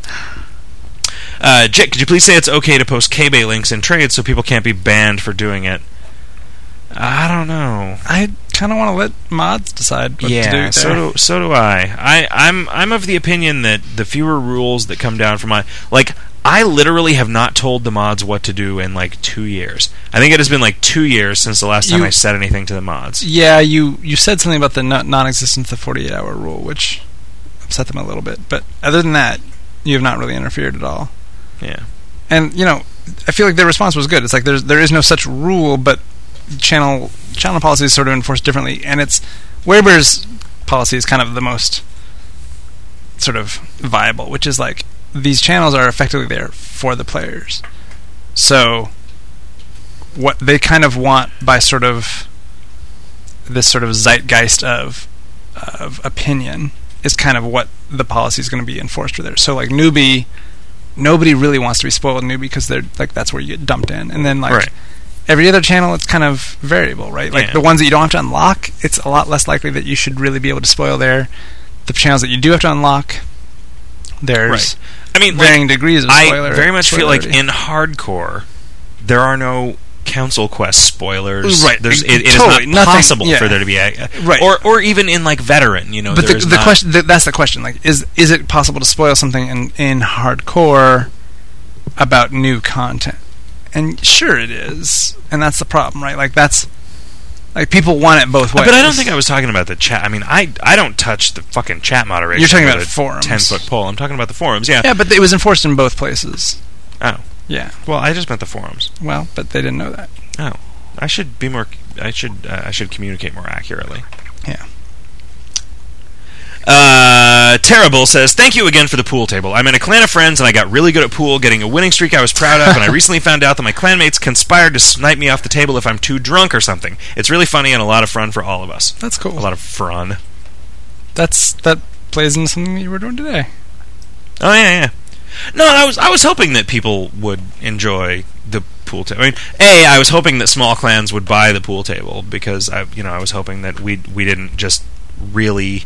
Jick, could you please say it's okay to post K-Bay links in trades so people can't be banned for doing it? I don't know. I kind of want to let mods decide what yeah, to do there. so do so do I. I I'm I'm of the opinion that the fewer rules that come down from my like I literally have not told the mods what to do in like two years. I think it has been like two years since the last time You- I said anything to the mods. Yeah, you, you said something about the no- non-existence of the forty-eight hour rule, which upset them a little bit. But other than that, you have not really interfered at all. Yeah. And, you know, I feel like their response was good. It's like there's there is no such rule, but channel channel policy is sort of enforced differently. And it's Weber's policy is kind of the most sort of viable, which is like these channels are effectively there for the players. So what they kind of want by sort of this sort of zeitgeist of of opinion is kind of what the policy is going to be enforced for there. So like newbie, nobody really wants to be spoiled newbie because they're like that's where you get dumped in, and then like Right. every other channel it's kind of variable, right? Like Yeah. the ones that you don't have to unlock, it's a lot less likely that you should really be able to spoil there. The channels that you do have to unlock, there's Right. I mean, like, varying degrees of I spoiler. very much feel like spoilerity. in hardcore, there are no Council Quest spoilers. Right. There's, it, it Totally. is not Nothing- possible yeah. for there to be a, Right. or or even in like veteran. You know, But there the, is the not- question th- that's the question. Like, is is it possible to spoil something in in hardcore about new content? And sure, it is, and that's the problem, right? Like that's like people want it both ways. But I don't think I was talking about the chat. I mean, I I don't touch the fucking chat moderation. You're talking with about a forums. ten foot pole. I'm talking about the forums. Yeah. Yeah, but it was enforced in both places. Oh. Yeah. Well, I just meant the forums. Well, but they didn't know that. Oh. I should be more. I should. Uh, I should communicate more accurately. Yeah. Uh, Terrible says, thank you again for the pool table. I'm in a clan of friends and I got really good at pool, getting a winning streak I was proud of, and I recently found out that my clanmates conspired to snipe me off the table if I'm too drunk or something. It's really funny and a lot of fun for all of us. That's cool. A lot of fun. That's that plays into something that you were doing today. Oh yeah, yeah. No, I was I was hoping that people would enjoy the pool table. I mean, a I was hoping that small clans would buy the pool table because I you know I was hoping that we we didn't just really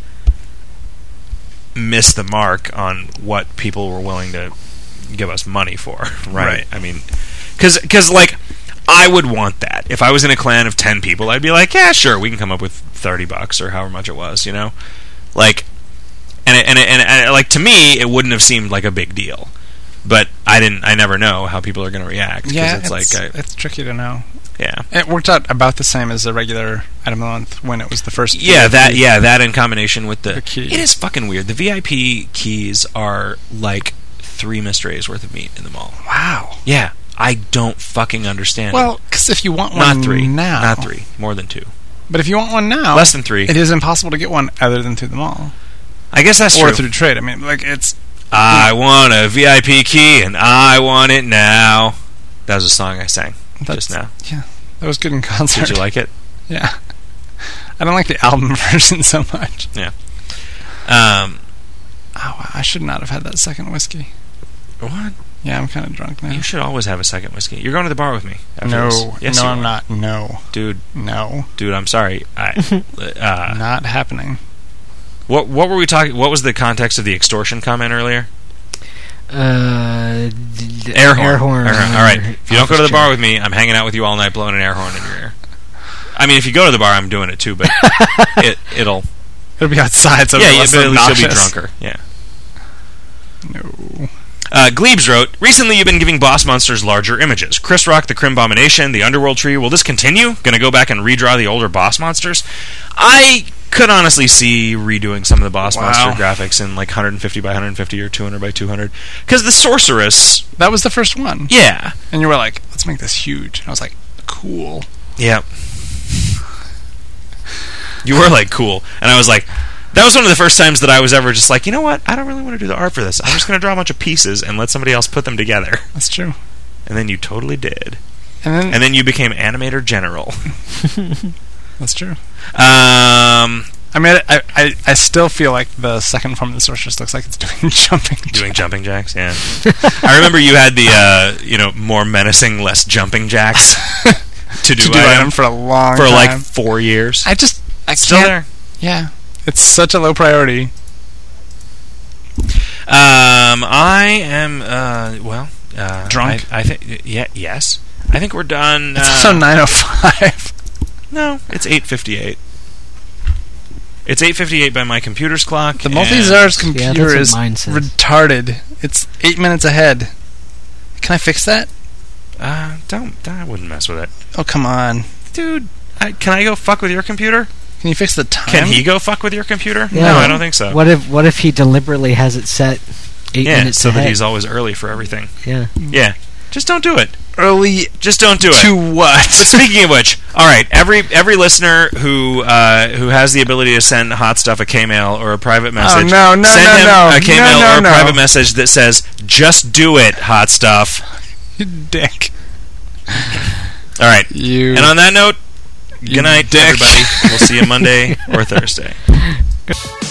miss the mark on what people were willing to give us money for. Right? Right. I mean, because because like I would want that if I was in a clan of ten people. I'd be like, yeah, sure, we can come up with thirty bucks or however much it was. You know, like. And it, and, it, and, it, and it, like to me, it wouldn't have seemed like a big deal, but I didn't. I never know how people are going to react. 'cause Yeah, it's, it's, like I, it's tricky to know. yeah, It worked out about the same as the regular item of the month when it was the first. yeah, V I P. that yeah, that in combination with the, The key. it is fucking weird. The V I P keys are like three mysteries worth of meat in the mall. Wow. Yeah, I don't fucking understand. Well, because if you want one not three, now, not three, more than two, But if you want one now, less than three. it is impossible to get one other than through the mall I guess that's or true. through trade. I mean, like it's I want a V I P key and I want it now. That was a song I sang That's- just now. yeah, that was good in concert. Did you like it? Yeah, I don't like the album version so much. Yeah. Um. Oh, wow, I should not have had that second whiskey. What? Yeah, I'm kind of drunk now. You should always have a second whiskey. You're going to the bar with me. after No, this. Yes, no, you I'm are. not. No, dude. no, Dude, I'm sorry. I, uh, not happening. what what were we talking? What was the context of the extortion comment earlier? Uh, d- d- Air horn. Air horn. Air horn. All right. If you don't go to the Office bar chair. with me, I'm hanging out with you all night, blowing an air horn in your ear. I mean, if you go to the bar, I'm doing it too, but it it'll It'll be outside, so yeah, it'll be yeah, less but at least you'll be obnoxious. drunker. Yeah. No. Uh, Glebes wrote, recently you've been giving boss monsters larger images. Chris Rock, the Crimbomination, the Underworld Tree. Will this continue? Gonna go back and redraw the older boss monsters? I could honestly see redoing some of the boss Wow. monster graphics in like one fifty by one fifty or two hundred by two hundred. Because the Sorceress, That was the first one. yeah. And you were like, let's make this huge. And I was like, cool. Yeah. You were like, cool. And I was like, that was one of the first times that I was ever just like, you know what? I don't really want to do the art for this. I'm just going to draw a bunch of pieces and let somebody else put them together. That's true. And then you totally did. And then, And then you became animator general. that's true. Um, I mean, I, I I still feel like the second form of the Sorceress looks like it's doing jumping. doing jumping jacks, yeah. I remember you had the, uh, you know, more menacing, less jumping jacks to do, to do item item for a long for time. like four years. I just I Still can't. there. Yeah, it's such a low priority. Um, I am, uh, well, uh, Drunk? I, I think, yeah, yes. I think we're done. It's uh, also nine oh five. No, it's eight fifty-eight. It's eight fifty-eight by my computer's clock. The and- Multi-Czar's Yeah, computer that's is what mine says. retarded. It's eight minutes ahead. Can I fix that? Uh, don't. I wouldn't mess with it, Oh, come on. dude. I, can I go fuck with your computer? Can you fix the time? Can he go fuck with your computer? Yeah. No, I don't think so. What if what if he deliberately has it set eight yeah, minutes so ahead? that he's always early for everything. Yeah. Yeah, just don't do it. Early Just don't do it. to what? But speaking of which, all right, every every listener who uh, who has the ability to send Hot Stuff a K-mail or a private message, no, no, send no, him no. a K-mail No, no, or a no. private message that says, "Just do it, Hot Stuff." Dick. All right. You. And on that note, You good night, dick. everybody. We'll see you Monday or Thursday.